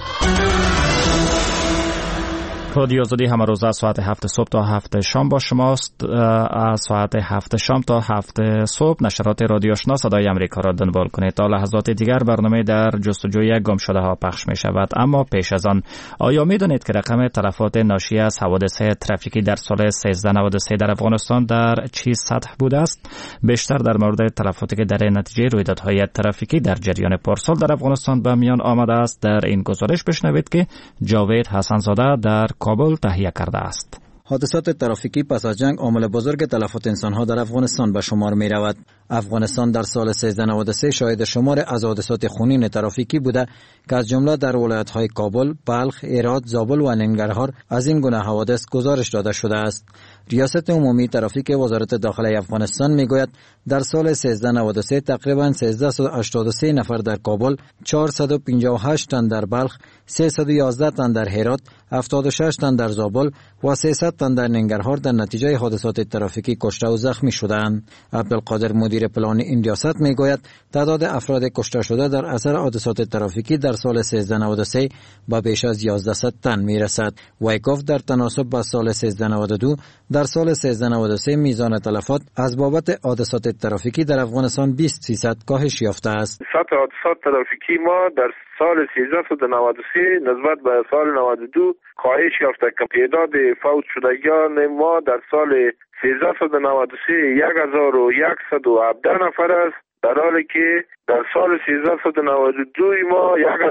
رادیو آزادی همه روز از ساعت 7 صبح تا 7 شام با شماست. از ساعت 7 شام تا 7 صبح نشرات رادیو آشنا صدای امریکا را دنبال کنید. تا لحظات دیگر برنامه در جستجوی گم شده ها پخش می شود. اما پیش از آن آیا می دانید که رقم تلفات ناشی از حوادث ترافیکی در سال 1393 در افغانستان در چه سطح بوده است؟ بیشتر در مورد تلفاتی که در نتیجه رویدادهای ترافیکی در جریان پارسال در افغانستان به میان آمده است در این گزارش بشنوید که جاوید حسنزاده در کابل تهیه کرده است. حادثات ترافیکی پس از جنگ عامل بزرگ تلفات انسانها در افغانستان به شمار می رود. افغانستان در سال 1393 شاهد شمار از حادثات خونین ترافیکی بوده که از جمله در ولایت‌های کابل، بلخ، هرات، زابل و ننگرهار از این گونه حوادث گزارش داده شده است. ریاست عمومی ترافیک وزارت داخله افغانستان میگوید در سال 1393 تقریباً 1383 نفر در کابل، 458 تن در بلخ، 311 تن در هرات، 76 تن در زابل و 300 تن در ننگرهار در نتیجه حادثات ترافیکی کشته و زخمی شدند. عبدالقادر مدیر پلان این ریاست میگوید تعداد افراد کشته شده در اثر حادثات ترافیکی در سال 1393 به بیش از 1100 تن میرسد. وی گفت در تناسب با سال 1392 در سال 1393 میزان تلفات از بابت حادثات ترافیکی در افغانستان 20% کاهش یافته است. سطح حادثات ترافیکی ما در سال 1393 نسبت به سال 92 کاهش یافته که تعداد فوت شدگان ما در سال 1393 1117 نفر است، در حالی که در سال 1392 ما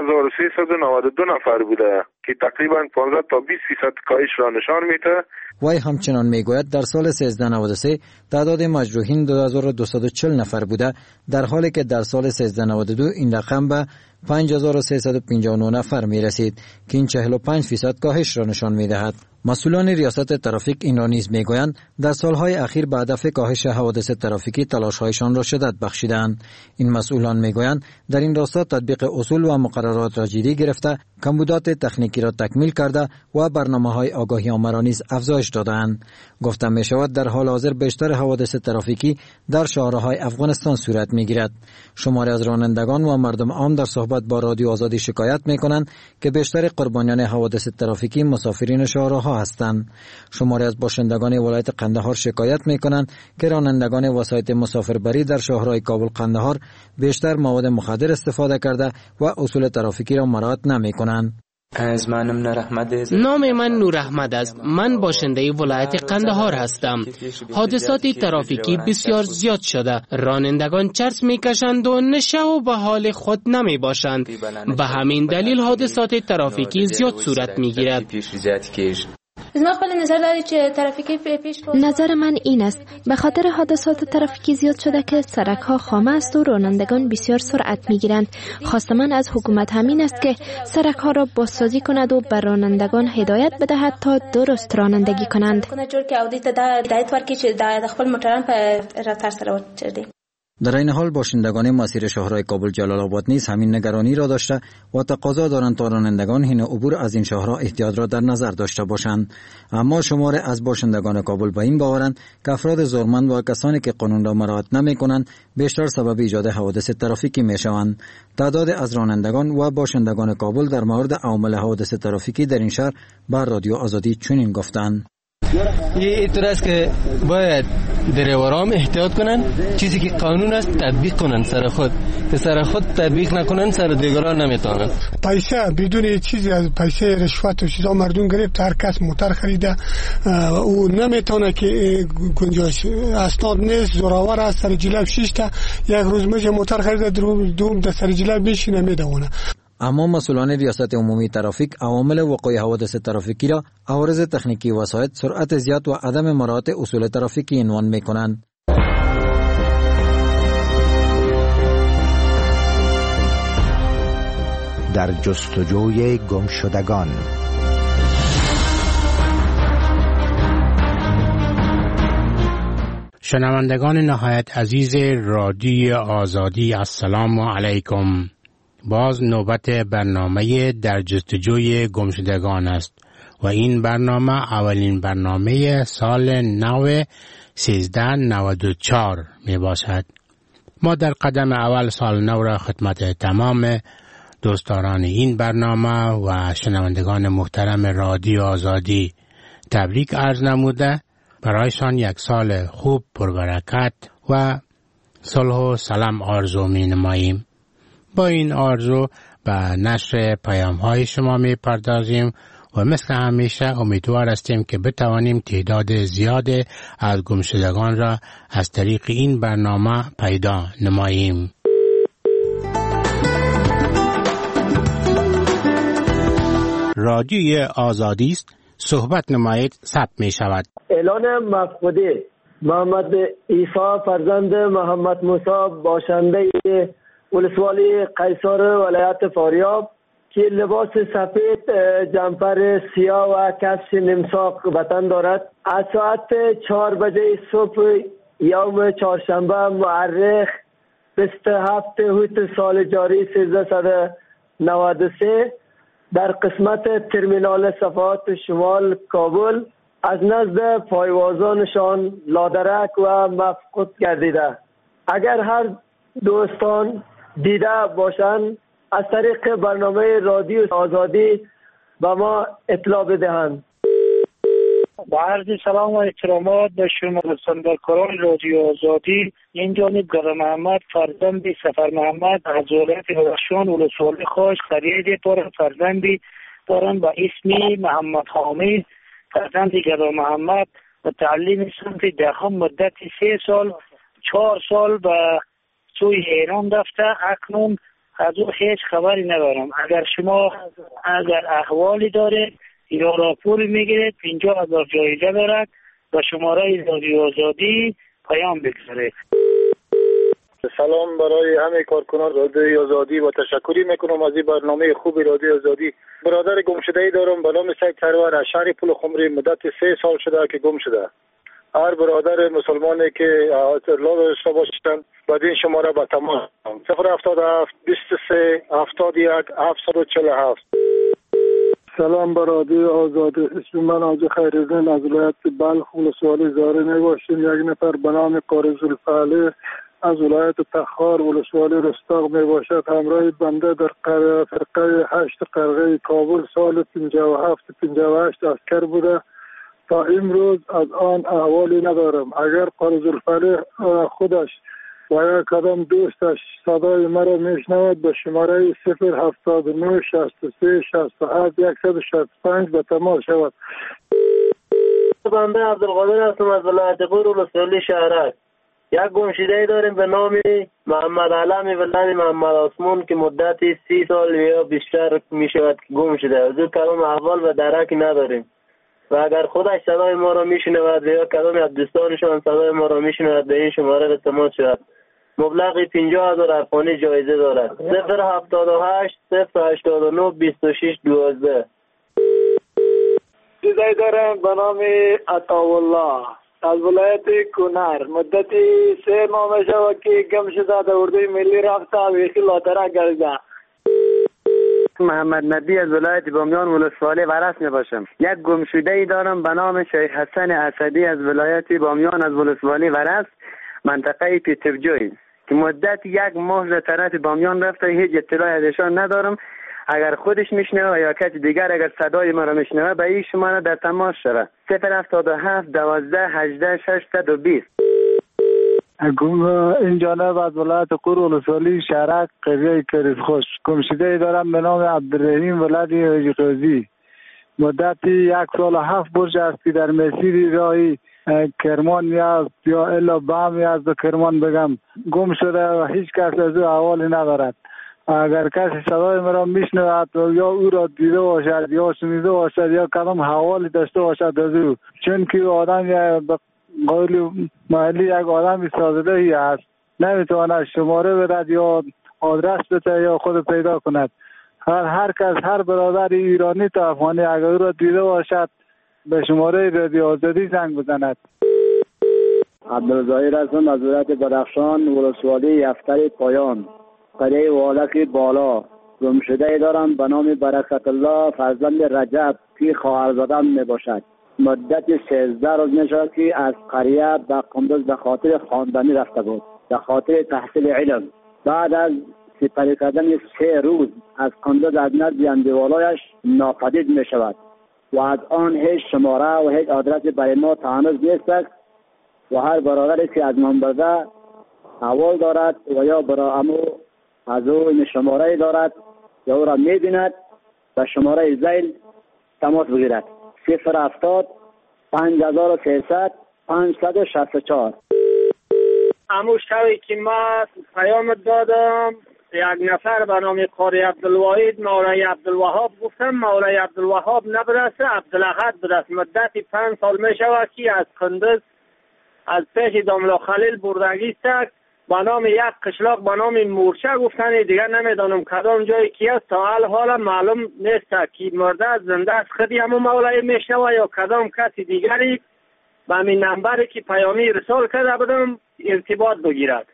1392 نفر بوده که تقریبا 15 تا 20% کاهش را نشان میده. وی همچنان میگوید در سال 1393 تعداد مجروحین 2240 نفر بوده، در حالی که در سال 1392 این رقم به 5359 نفر می رسید که این 45% کاهش را نشان می دهد. مسئولان ریاست ترافیک این را نیز می گویند در سالهای اخیر به هدف کاهش حوادث ترافیکی تلاش‌هایشان را شدت بخشیدند. این مسئولان می گویند در این راستا تطبیق اصول و مقررات را جدی گرفته، کمبودات تکنیکی را تکمیل کرده و برنامه‌های آگاهی عامه را نیز افزایش دادند. گفته می شود در حال حاضر بیشتر حوادث ترافیکی در شهرهای افغانستان صورت می گیرد. شماری از رانندگان و مردم عام در صحبت با رادیو آزادی شکایت می کنند که بیشتر قربانیان حوادث ترافیکی مسافرین شهرها هستند. شماری از باشندگان ولایت قندهار شکایت می کنند که رانندگان وسایط مسافربری در شهرهای کابل قندهار بیشتر مواد مخدر استفاده کرده و اصول ترافیکی را مراعات نمی کنند. نام من نور احمد است. من باشنده ولایت قندهار هستم. حادثات ترافیکی بسیار زیاد شده. رانندگان چرس میکشند و نشه و به حال خود نمی باشند. به همین دلیل حادثات ترافیکی زیاد صورت میگیرد. نظر من این است به خاطر حادثات ترافیکی زیاد شده که سرک ها خامه است و رانندگان بسیار سرعت میگیرند. خواست من از حکومت همین است که سرک ها را بازسازی کند و به رانندگان هدایت بدهد تا درست رانندگی کنند. در این حال باشندگان مسیر شهرهای کابل جلال آباد نیز همین نگرانی را داشته و تقاضا دارند تا رانندگان حین عبور از این شهرها احتیاط را در نظر داشته باشند. اما شمار از باشندگان کابل به این باورند که افراد زورمند و کسانی که قانون را مراعات نمی کنند بیشتر سبب ایجاد حوادث ترافیکی می شوند. تعداد از رانندگان و باشندگان کابل در مورد عوامل حوادث ترافیکی در این شهر بر رادیو آزادی چنین گفتند: اینطور است که باید دریورام احتیاط کنن، چیزی که قانون است تطبیق کنن سر خود، که سر خود تطبیق نکنن سر دیگران نمیتونن. پیسه بدون چیزی از پیسه رشوت و چیزا مردم گرفت، هر کس موتر خریده او نمیتونه که گنجایش اسناد نیست، زوراور است، سر جلب 6 تا یک روز میشه موتر خریده دوم در سر جلب میشینه میدونه. اما مسئولان ریاست عمومی ترافیک عوامل وقوع حوادث ترافیکی را عوارض تکنیکی وسایط، سرعت زیاد و عدم مراعات اصول ترافیکی عنوان می‌کنند. در جستجوی گمشدگان. شنوندگان نهایت عزیز رادیو آزادی، السلام علیکم. باز نوبت برنامه در جستجوی گمشدگان است و این برنامه اولین برنامه سال نو 1394 می باشد. ما در قدم اول سال نو را خدمت تمام دوستداران این برنامه و شنوندگان محترم رادیو آزادی تبریک عرض نموده برایشان یک سال خوب پربرکت و صلح و سلام آرزو می نماییم. با این آرزو به نشر پیام‌های شما می پردازیم و مثل همیشه امیدوار هستیم که بتوانیم تعداد زیاد از گمشدگان را از طریق این برنامه پیدا نماییم. رادیوی آزادی است، صحبت نمایید ثبت می شود. اعلان مفقودی محمد عیسی فرزند محمد موسی باشنده ولسوالی قیصر ولایت فاریاب که لباس سفید، جمپر سیاه و کفش نمساق به تن دارد، از ساعت 4 بجه صبح یوم چهارشنبه مورخ 27 هوت سال جاری 1393 در قسمت ترمینال صفحات شمال کابل از نزد پایوازانشان لادرک و مفقود گردیده. اگر هر دوستان دیده باشند از طریق برنامه رادیو آزادی به ما اطلاع بدهند. با عرض سلام و احترامات به شما رسانده‌کاران رادیو آزادی، این جانب گل محمد فرزند سفر محمد از ولایت بدخشان ولسوالی خاش خرید فرزندی دارند به اسم محمد حامد فرزند گل محمد و تعلیم صنف دهم مدت 3 سال 4 سال به سوی ایران رفته. اکنون از او هیچ خبری ندارم. اگر شما احوالی دارید یا راپور میگیرید 50,000 جایزه دارد و شماره رادیو آزادی پیام بگذارید. سلام برای همه کارکنان رادیو آزادی و تشکری میکنم از این برنامه خوب رادیو آزادی. برادر گمشده‌ای دارم به نام سید سرور از شهر پول خمری، مدت 3 سال شده که گم شده. هر برادر مسلمانی که اطلاع داشته باشند بعد این شماره به تماس 077 23 71 747. سلام بر رادیو آزادی. اسم من حاجی خیرالدین از ولایت بلخ ولسوالی زاره میباشیم. یک نفر به نام قاری زلفعلی از ولایت تخار ولسوالی رستاق میباشد. همراه بنده در فرقه 8 قرغه کابل سال 57 58 عسکر بوده. تا امروز از آن احوالی ندارم. اگر قاری زلفعلی خودش و یک کدام دوستش صدای مرا میشنود به شماره 079 63 67 165 به تماس شود. بنده عبدالقادر هستم از ولایت غور ولسوالی شهرک. یک گمشده‌ای داریم به نام محمد علم ولد محمد آسمون که مدت 30 سال یا بیشتر می شود که گم شده. از او کلام احوال و درکی نداریم. و اگر خودش صدای ما را میشنود یا کدام از دوستانشان صدای ما را میشنود به این شماره به تماس شود. مبلغ 50,000 افغانی جایزه دارد. 078 089 26 12. چیزایی دارم به نام عطاالله از ولایت کنر. مدتی 3 ماه میشه که گم شده در اردوی ملی رفته و یکی لاتره گرده. محمد نبی از ولایت بامیان ولسوالی ورس می باشم. یک گمشده ای دارم به نام شیخ حسن اسدی از ولایت بامیان از ولسوالی ورس منطقه پیترجوی که مدت 1 ماه در طرف بامیان رفته، هیچ اطلاعی ازشان ندارم. اگر خودش میشنوه یا کسی دیگر اگر صدای ما را میشنوه به این شماره در تماس شود. 077 12 18 620. این جانب از ولایت قور ولسوالی شرق قریه کریزخوش گمشده دارم به نام عبدالرحیم ولدی حاجی. مدتی 1 سال و 7 برج است که در مسیر راهی کرمان یا الا بام از کرمان بگم گم شده و هیچ کس از او احوالی ندارد. اگر کسی صدای مرا میشنود یا او را دیده باشد یا شنیده باشد یا کدام حوالی داشته باشد از او، چون که آدم به قول محلی یک آدم سازده ای است، نمیتواند شماره بدهد یا آدرس بده یا خود پیدا کند. هر کس، هر برادر ایرانی تا افغانی اگر او را دیده باشد به شماره رادیو آزادی زنگ بزند. عبدالظاهر هستم از ولایت بدخشان ولسوالی یفتر پایان قریه والک بالا. گمشده دارم به نام برکت الله فرزند رجب که خواهرزادم می باشد. مدت 13 روز میشد که از قریه به قندوز به خاطر خواندنی رفته بود، به خاطر تحصیل علم. بعد از سپری کردن 3 روز از قندوز از نزد اندیوالایش ناپدید می شود و از آن هیچ شماره و هیچ آدرسی برای ما تانوز نیست و هر برادری که از منبرده احوال دارد و یا برای امو از او این شماره دارد یا او را می بیند و شماره زیل تماس بگیرد. 070 5300 564. امو شوی که ما پیام دادم یک نفر به نام قاری عبدالواحد مولای عبدالوهاب گفتم مولای عبدالوهاب نبرسه عبدالاحد برس. مدت 5 سال می شود که از قندوز از پیش داملا خلیل بردگی است به نام یک قشلاق به نام مورچه گفتن، دیگر نمیدانم کدام جایی کی است تا حالا معلوم نیست کی مرده است زنده است. خودی همون مولای میشنوه یا کدام کسی دیگری به همین نمبری که پیامی رسال کرده بودم ارتباط بگیرد.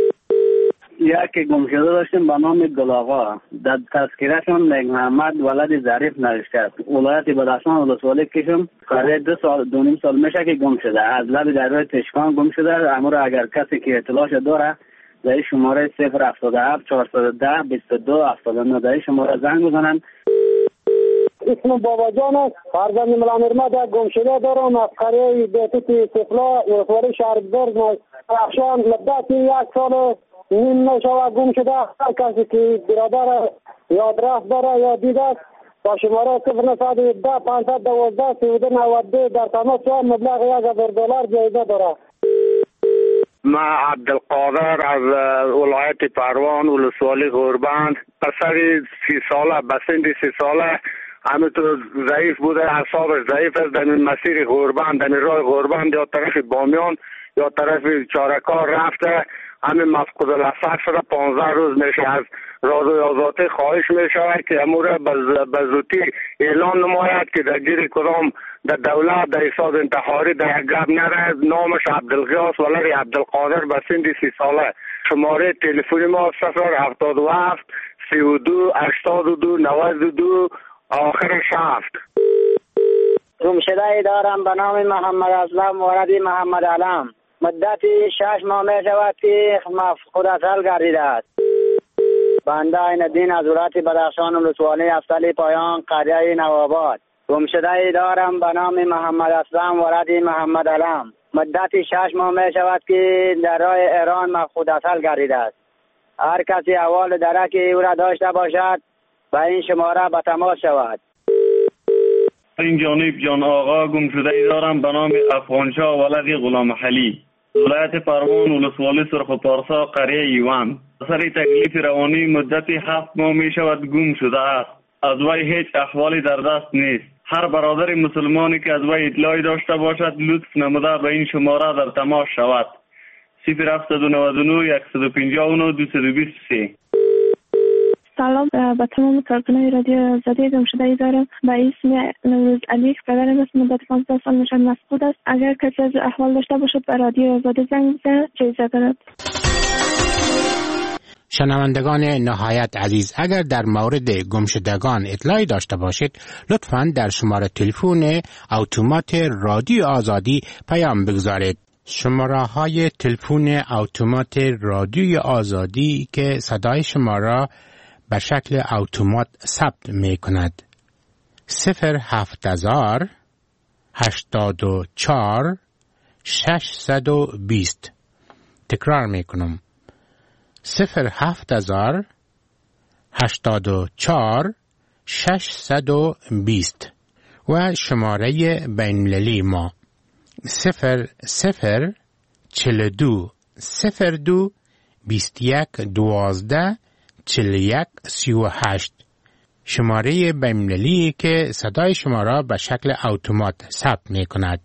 یک گمشده داشتیم به نام گلاغا، در تذکرهشون میگ محمد ولد ظریف نوشته است. ولایت بدخشان ولسوالی کشم قریب 2 سال 2.5 سال میشه که گم شده. از لب دریای تشکان گم شده. امور اگر کسی که اطلاعش داره در شماره 077 410 22 79 در شماره زنگ بزنن. اسم بابا جان است. فرزند ملامرمد یک گمشده دارم از قریه بیتوتی سفلا ولسوالی شهردار بدخشان. مدت 1 سال نیم نشوه گم شده. هر کسی که برادر یا آدرس داره یا دیده است با شماره 0910 512 3292 در تماس شد. مبلغ $1000 جایزه داره. ما عبدالقادر از ولایت پروان ولسوالی غوربند. پسر 30 ساله به سن 30 ساله همینطور ضعیف بوده، اعصابش ضعیف است. در مسیر غوربند در راه غوربند یا طرف بامیان یا طرف چارکار رفته، همین مفقود الاثر شده. 15 روز میشه. از رادیو آزادی خواهش میشود که امور به زودی اعلان نماید که در گیر کدام در دولت در احساس انتحاری در یک گپ نره. نامش عبدالغیاث ولد عبدالقادر به سن 30 ساله. شماره تلفنی ما 077 32 82 92 آخرش 7. گمشده دارم به نام محمد اسلم ولد محمد علم. مدت 6 ماه می شود که مفقود اصل گردیده است. بنده عین‌الدین از ولایت بدخشان ولسوالی یفتر پایان قریه نوآباد. گمشده دارم به نام محمد اسلم ولد محمد علم. مدت 6 ماه می شود که در راه ایران مفقود اصل گردیده است. هر کسی احوال درک او را داشته باشد به این شماره به تماس شود. این جانب جان آقا گمشده دارم به نام افغانشاه ولد غلام حلی. ولایت پروان ولسوالی سرخ و پارسا قریه ایوان. اثر تکلیف روانی مدت 7 ماه می شود گم شده است. از وی هیچ احوالی در دست نیست. هر برادر مسلمانی که از وی اطلاعی داشته باشد لطف نموده به این شماره در تماس شود. 0799 159 223. سلام به تمام کارکنان رادیو آزادی گمشده دارم. به اسم نوروز علی برادرم است. مدت 15 سال نشان مسعود است. اگر کسی از احوال داشته باشد به رادیو آزادی زنگ بزنه جایزه دارد. شنوندگان نهایت عزیز، اگر در مورد گمشدگان اطلاعی داشته باشید لطفاً در شماره تلفن اتومات رادیو آزادی پیام بگذارید. شماره های تلفن اتومات رادیو آزادی که صدای شما را به شکل اتومات ثبت می کند 07000 84 620. تکرار می کنم 07000 84 620 و شماره بین‌المللی ما 0042 02 21 12 41 38. شماره بین‌المللی که صدای شما را به شکل اتومات ثبت می کند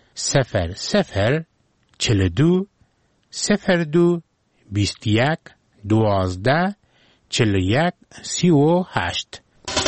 0042 02 21 12 41 38.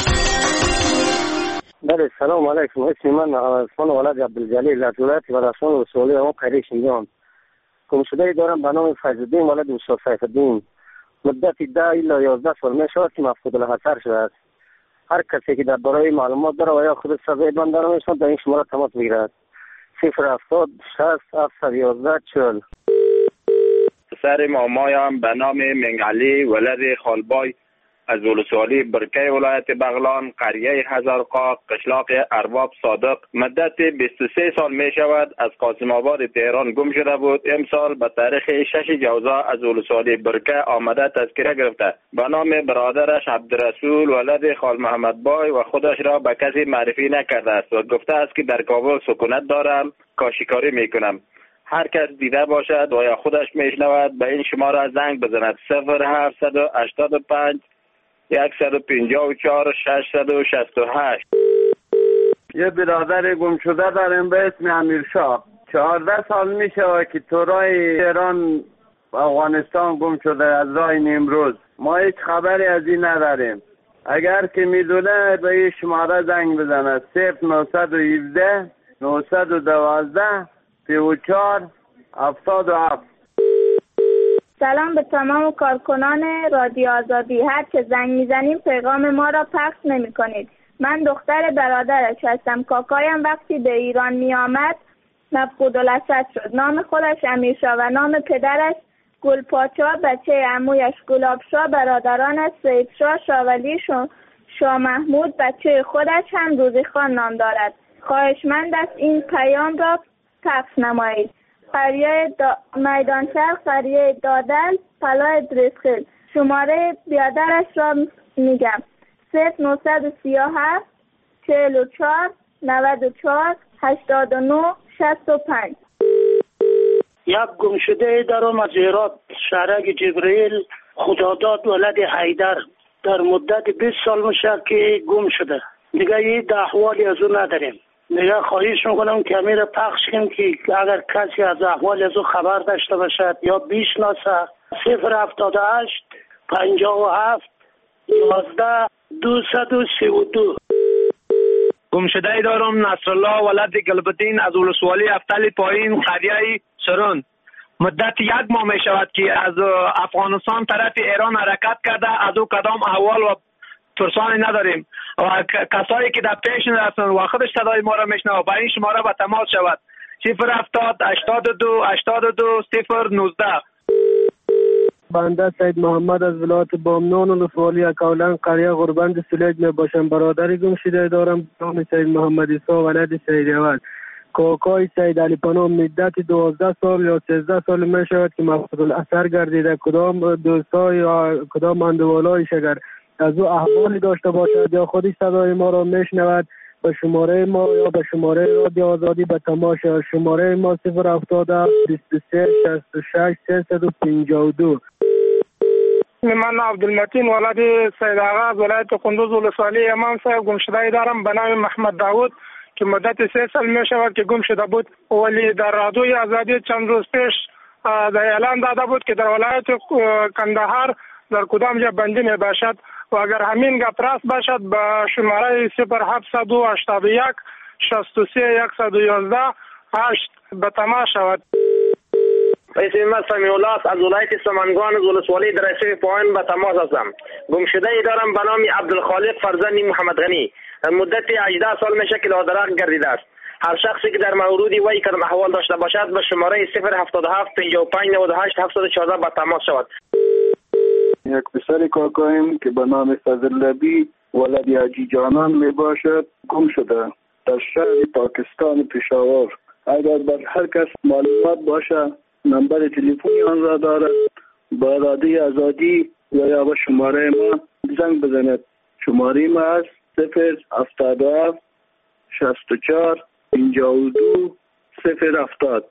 بله سلام علیکم. اسم من عثمان ولد عبدالجلیل از ولایت بدخشان ولسوالی اقلیم خیریه شینجان. گمشده‌ای دارم به نام فیض‌الدین ولد استاد سیف‌الدین. مدت 10 الی 11 سال می شود که مفقود الحضر شده است. هر کسی که درباره معلومات داره و یا خود سزای بند داره میشود در این شماره تماس بگیرد. 070 60 711 40. پسر مامایم به نام منگعلی ولد خالبای از ولسوالی برکه ولایت بغلان قریه هزارقا قشلاق ارباب صادق مدت 23 سال می شود از قاسم آباد تهران گم شده بود. امسال به تاریخ 6 جوزا از ولسوالی برکه آمده تذکره گرفته. به نام برادرش عبدالرسول ولد خال محمد بای و خودش را به کسی معرفی نکرده است و گفته است که در کابل سکونت دارم، کاشیکاری می کنم. هر کس دیده باشد و یا خودش میشنود به این شماره زنگ بزند 0785 154 668. یه برادر گم شده داریم به اسم امیرشاه. 14 سال میشه که تو راه ایران افغانستان گم شده از راه نیمروز. ما هیچ خبری از این نداریم. اگر که میدونه به این شماره زنگ بزند 0917 912 34 77. سلام به تمام کارکنان رادیو آزادی. هر که زنگ میزنیم پیغام ما را پخش نمی کنید. من دختر برادرش هستم. کاکایم وقتی به ایران می آمد مفقود الاسد شد. نام خودش امیرشاه و نام پدرش گلپاچا، بچه عمویش گلابشاه، برادرانش سیدشاه، شاولی، شاه محمود، بچه خودش هم روزیخان نام دارد. خواهشمند است این پیام را پخش نمایید. قریه میدان شهر، قریه دادل، پلای درسخیل. شماره بیادرش را میگم 0937 44 94 89 65. یک گمشده درم از هرات شهرک جبرئیل خداداد ولد حیدر در مدت 20 سال میشه که گم شده. دیگه هیچ احوالی از او نداریم. دیگه خواهش میکنم که امیر پخش کنیم که اگر کسی از احوال از او خبر داشته باشد یا بیشناسه 078 57 11 232. گمشده دارم نصرالله ولد گلبدین از ولسوالی افتل پایین قریه سرون. مدت 1 ماه می شود که از افغانستان طرف ایران حرکت کرده. از او کدام احوال و پرسانی نداریم و کسایی که در پیش هستند و خودش صدای ما را میشنوه با این شماره به تماس شود 070 82 82 019. بنده سید محمد از ولایت بامنان و ولسوالی اکولن قریه غربند سلیج می باشم. برادری گمشده دارم نام سید محمد عیسی ولد سید اول. کاکای سید علی پناه مدت 12 سال یا 13 سال می شود که مفقود الاثر گردیده. کدام دوستای یا کدام اندوالایش اگر از او احوالی داشته باشد یا خودی صدای ما را میشنود به شماره ما یا به شماره رادیو آزادی به تماس. شماره ما 070 23 66 352. من عبدالمتین ولد سید آغا از ولایت قندوز ولسوالی امام صاحب گمشده دارم به نام محمد داوود که مدت 3 سال می شود که گم شده بود، ولی در رادیوی آزادی چند روز پیش در اعلان داده بود که در ولایت کندهار در کدام جا بندی می باشد و اگر همین گپ راست باشد به شماره 0781 63 111 8 به تماس شود. اسم من سمیع الله است، از ولایت سمنگان از ولسوالی درسه پایین به تماس هستم. گمشده ای دارم به نام عبدالخالق فرزند محمد غنی. مدت 18 سال میشه که لادرق گردیده است. هر شخصی که در مورد وی کدام احوال داشته باشد به شماره 077 55 98 714 به تماس شود. یک پسر کاکایم که به نام فضل لبی ولد حاجی جانان می باشد گم شده در شهر پاکستان پشاور. اگر بر هر کس معلومات باشه نمبر تلفنی آن را دارد با رادیو آزادی و یا به شماره ما زنگ بزند. شماره ما است 077 64 52 070.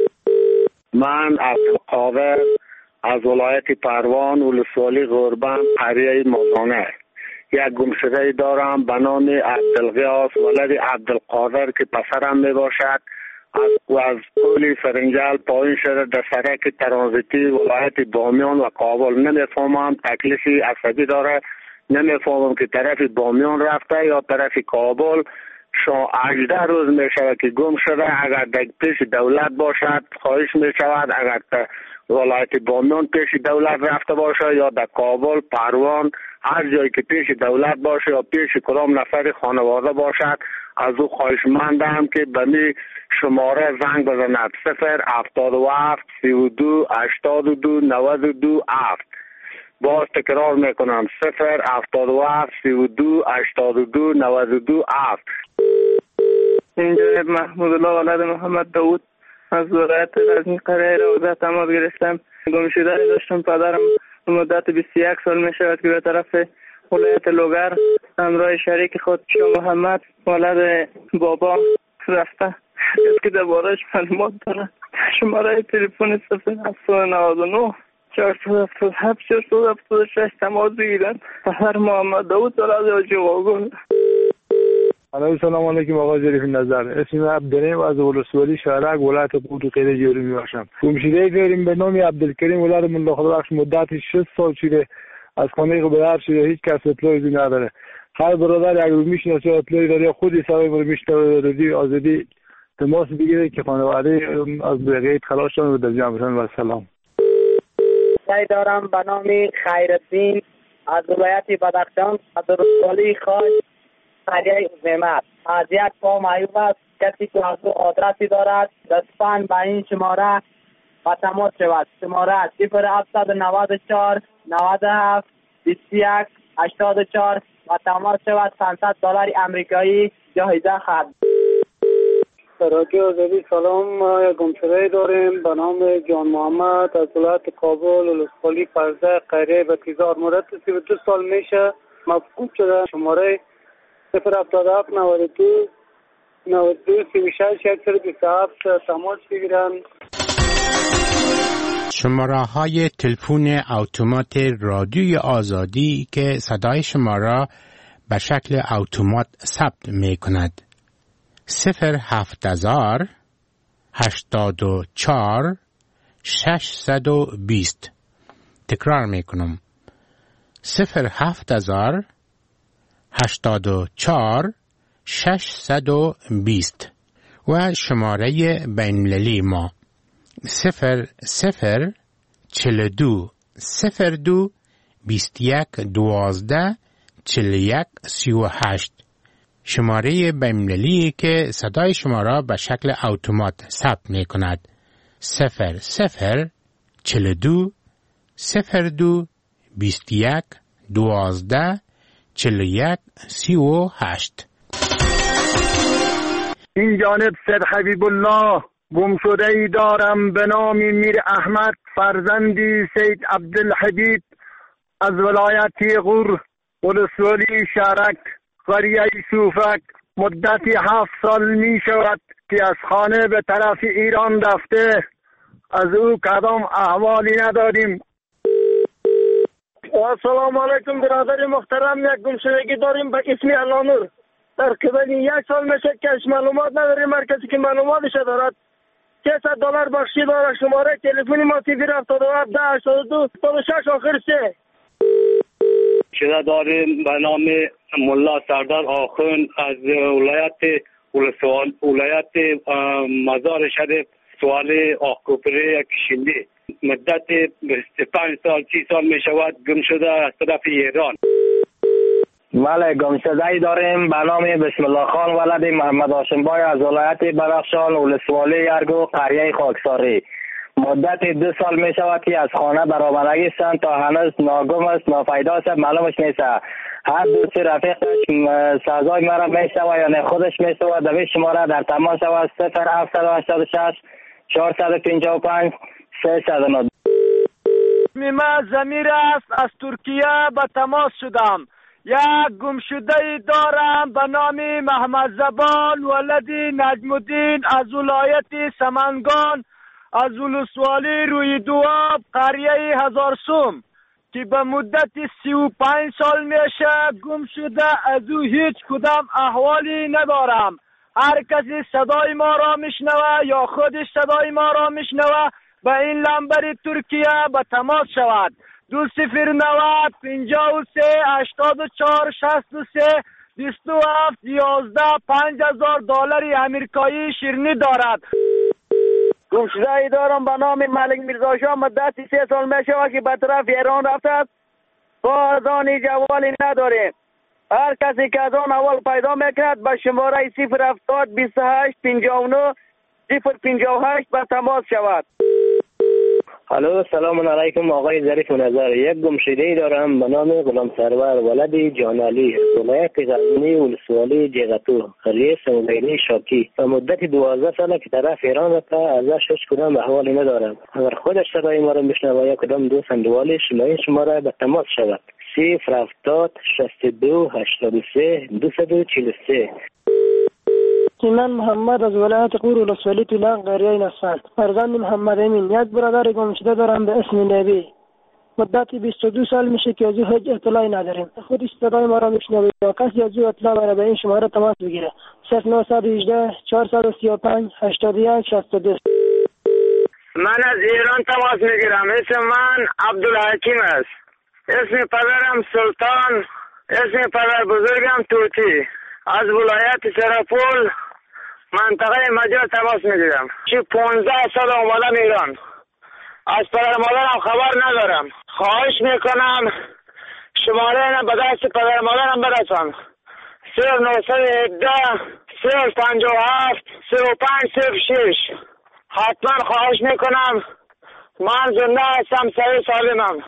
من عبدالقادر از ولایت پروان ولسوالی غوربند قریه مازانه یک گمشده دارم به نام عبدالغیاث ولد عبدالقادر که پسرم می باشد. از پل فرنجال پایین شده در سرک ترانزیتی ولایت بامیان و کابل. نمیفهمم تکلیفی عصبی داره، نمیفهمم که طرف بامیان رفته یا طرف کابل. 18 روز می شود که گم شده. اگر در پیش دولت باشد خواهش می شود اگر ولایت بامیان پیش دولت رفته باشه یا در کابل، پروان، هر جایی که پیش دولت باشه یا پیش کدام نفر خانواده باشد از او خواهشمندم که به می شماره زنگ بزند 077 32 82 92 7. باز تکرار میکنم 077 32 82 92 7. اینجا محمود الله ولد محمد داوود از ولایت غزنی قریه روضه تماس گرفتم. گمشده داشتم. پدرم مدت 21 سال می شود که به طرف ولایت لوگر همراه شریک خود شاه محمد ولد بابا رفته. کسی که درباره‌اش معلومات داره شماره تلفن 0799 477 476 تماس بگیرند. پدر محمد داوود ولد حاجی واگل. سلام علیکم آقای ظریف نظر. اسم من عبدالرحیم از ولسوالی شهرک ولایت قوت و غیره جوری می باشم. گمشده داریم به نام عبدالکریم ولد ملا خدابخش مدت 6 سال شده از خانه خود بدر شده. هیچ کس اطلاعی نداره. هر برادر یک رو میشناسه اطلاعی داره خودی سوای رو میشناسه رادیو آزادی تماس بگیره که خانواده از بقیه خلاص شدن و در جمع بشن. و سلام. سعی دارم به نام خیرالدین از ولایت بدخشان از ولسوالی خاص قریه زمت. از یک قوم معیوب است. کسی که از او آدرسی دارد لطفاً به این شماره با تماس شود. شماره 0794 97 21 84 با تماس شود. $500 آمریکایی جایزه خواهد. رادیو آزادی سلام. ما یک گمشده داریم به نام جان محمد از ولایت کابل ولسوالی فرزه قریه بتیزار. مدت 32 سال میشه مفقود شده. شماره 077 92 92 36 127 تماس بگیرن. شماره های تلفن اتومات رادیوی آزادی که صدای شما را به شکل اتومات ثبت می کند 07000 84 620. تکرار می کنم 07000 84 620 و شماره بین‌المللی ما 0042 02 21 12 41 38. شماره بین‌المللی که صدای شما را به شکل اتومات ثبت می کند 0042 02 21 12 41 38. این جانب سید حبیب الله گمشده ای دارم به نام میر احمد فرزندی سید عبدالحبیب از ولایت غور ولسوالی شهرک قریه صوفک. مدت 7 سال می شود که از خانه به طرف ایران رفته. از او کدام احوالی نداریم. السلام علیکم برادر محترم. یک گمشدگی داریم به اسم علانور. تقریبا 1 سال میشه که معلومات نداریم. مرکزی که معلوماتش دارد $300 بخشی داره. شماره تلفنی ما 077 10 82 76 آخر 3 شده داریم به نام ملا سردار آخوند از ولایت مزار شریف سوالی آقکوپری کشیندی. مدت 25 سال 30 سال می شود گم شده از طرف ایران. بله، گمشده ای داریم به نام بسم الله خان ولد محمد هاشم بای از ولایت بدخشان ولسوالی یرگو قریه خاکساری. مدت 2 سال می شود که از خانه برآمدگی هستند تا هنوز ناگم است، ناپیدا است، معلومش نیست. هر دوست رفیقش سزای مرا می شود یا نه خودش می شود. دوی شماره در تماس شود 0786 455 309. من زمیر است، از ترکیه به تماس شدم. یک گمشده ای دارم به نام محمد زبان ولدی نجم الدین از ولایت سمنگان از ولسوالی روی دواب قریه هزارسوم که به مدت 35 سال میشه گم شده. از او هیچ کدام احوالی ندارم. هر کسی صدای ما را میشنوه یا خودش صدای ما را میشنوه به این لمبر ترکیه به تماس شود. 2090 53 84 63 27 11 $5000 امریکایی شیرینی دارد. گمشده ای دارم به نام ملک میرزا شاه. مدت 3 سال میشه که به طرف ایران رفته است. با از آن جوالی نداریم. هر کسی که از آن اول پیدا میکند به شماره 070 28 59 058 به تماس شود. الو، سلام علیکم آقای ظریف نظر. یک گمشده ای دارم به نام غلام سرور ولد جان علی ولایت غزنی ولسوالی جغتو قریه سموبینی شاکی. به مدت 12 ساله که طرف ایران رفته، ازش هیچ کدام احوالی ندارم. اگر خودش صدای ما را بشنوه یا کدام دوست اندوالی شماره به تماس شود 070 62 83 243. من محمد از ولایت قور ولسوالی طولان قریه نصفان فرزند محمد امین. یک برادر گمشده دارم به اسم نبی. مدت 22 سال میشه که از او هیچ اطلاعی نداریم. خودش صدای ما را میشنوه یا کسی از او اطلاع داره به این شماره تماس بگیره 0918 435 81 62. من از ایران تماس میگیرم. اسم من عبدالحکیم است. اسم پدرم سلطان، اسم پدر بزرگم توتی. از ولایت سرپول منطقه مجال تماس میگیرم. 15 سال اومدم ایران. از پدر مادرم خبر ندارم. خواهش میکنم شماره به دست پدر مادرم برسان 0917 057 0506. حتما خواهش میکنم. من زنده هستم، صحیح سالمم.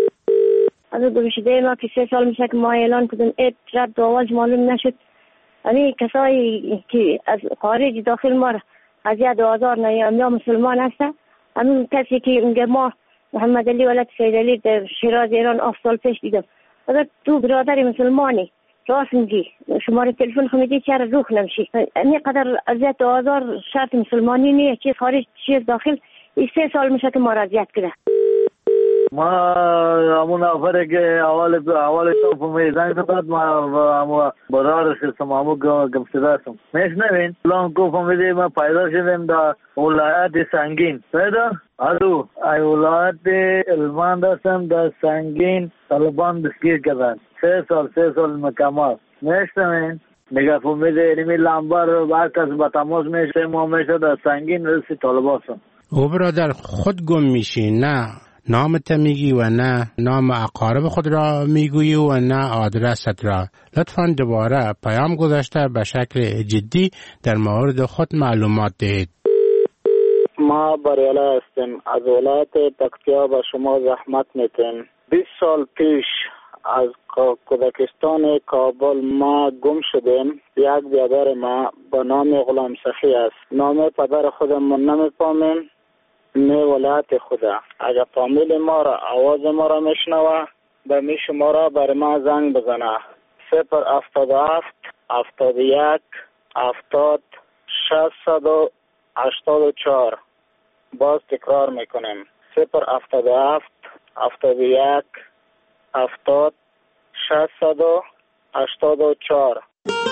از گمشده ما که 3 سال میشه که ما اعلان کردیم رد و آواز معلوم نشد. یعنی کسایی که از خارج داخل ما اذیت و آزار نمی‌کنند یا مسلمان هستند. همین کسی که اونجا ما محمد علی ولد سید علی در شیراز ایران 7 سال پیش دیدم. اگر تو برادر مسلمانی راست میگی شماره تلفن خمیدی چرا روح نمیشی؟ این قدر اذیت و آزار شرط مسلمانی نیه. چیز خارج چیز داخل. این 3 سال میشه که ما را اذیت کرده. ما همون نفره که اول تو میزنگ داد ما همون برادرش هستم، همون گمشده هستم. میشنوین الان گفتم میده ما پیدا شدیم در ولایت سنگین. پیدا الو ای ولایت علمان هستم در سنگین. طالبان دستگیر کردن 3 سال مکمل. میشنوین نگاه فهمیده اینمی لامبر برکس با تماس میشه ما میشه در سنگین رسی طالبان هستم. او برادر خود گم میشی، نه نامت میگی و نه نام اقارب خود را میگویی و نه آدرست را. لطفاً دوباره پیام گذاشته به شکل جدی در مورد خود معلومات دهید. ما بریاله هستیم از ولایت پکتیا به شما زحمت میتیم. 20 سال پیش از کودکستان کابل ما گم شدیم. یک برادر ما به نام غلام سخی است. نام پدر خودمون نمیفهمیم نه ولایت خدا. اگر فامیل ما را آواز ما را میشنوه به می شماره بر ما زنگ بزنه 077 71 70 684. باز تکرار میکنیم 077 71 70 684.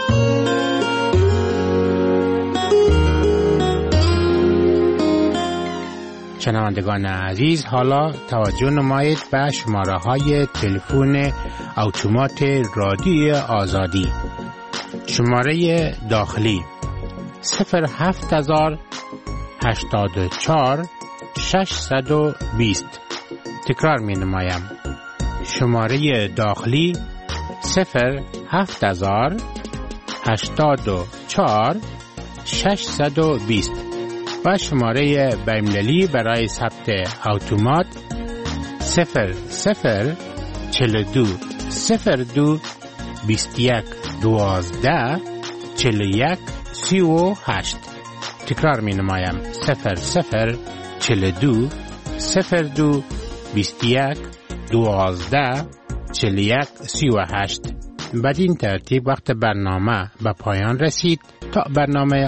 شنوندگان عزیز، حالا توجه نمایید به شماره های تلفن اتومات رادیو آزادی. شماره داخلی 07084 620. تکرار می نمایم. شماره داخلی 07084 620 و شماره بین‌المللی برای ثبت اتومات 0042 02 21 12 41 38. تکرار می نمایم. 0042 02 21 12 41 38. بدین ترتیب وقت برنامه به پایان رسید. تا برنامه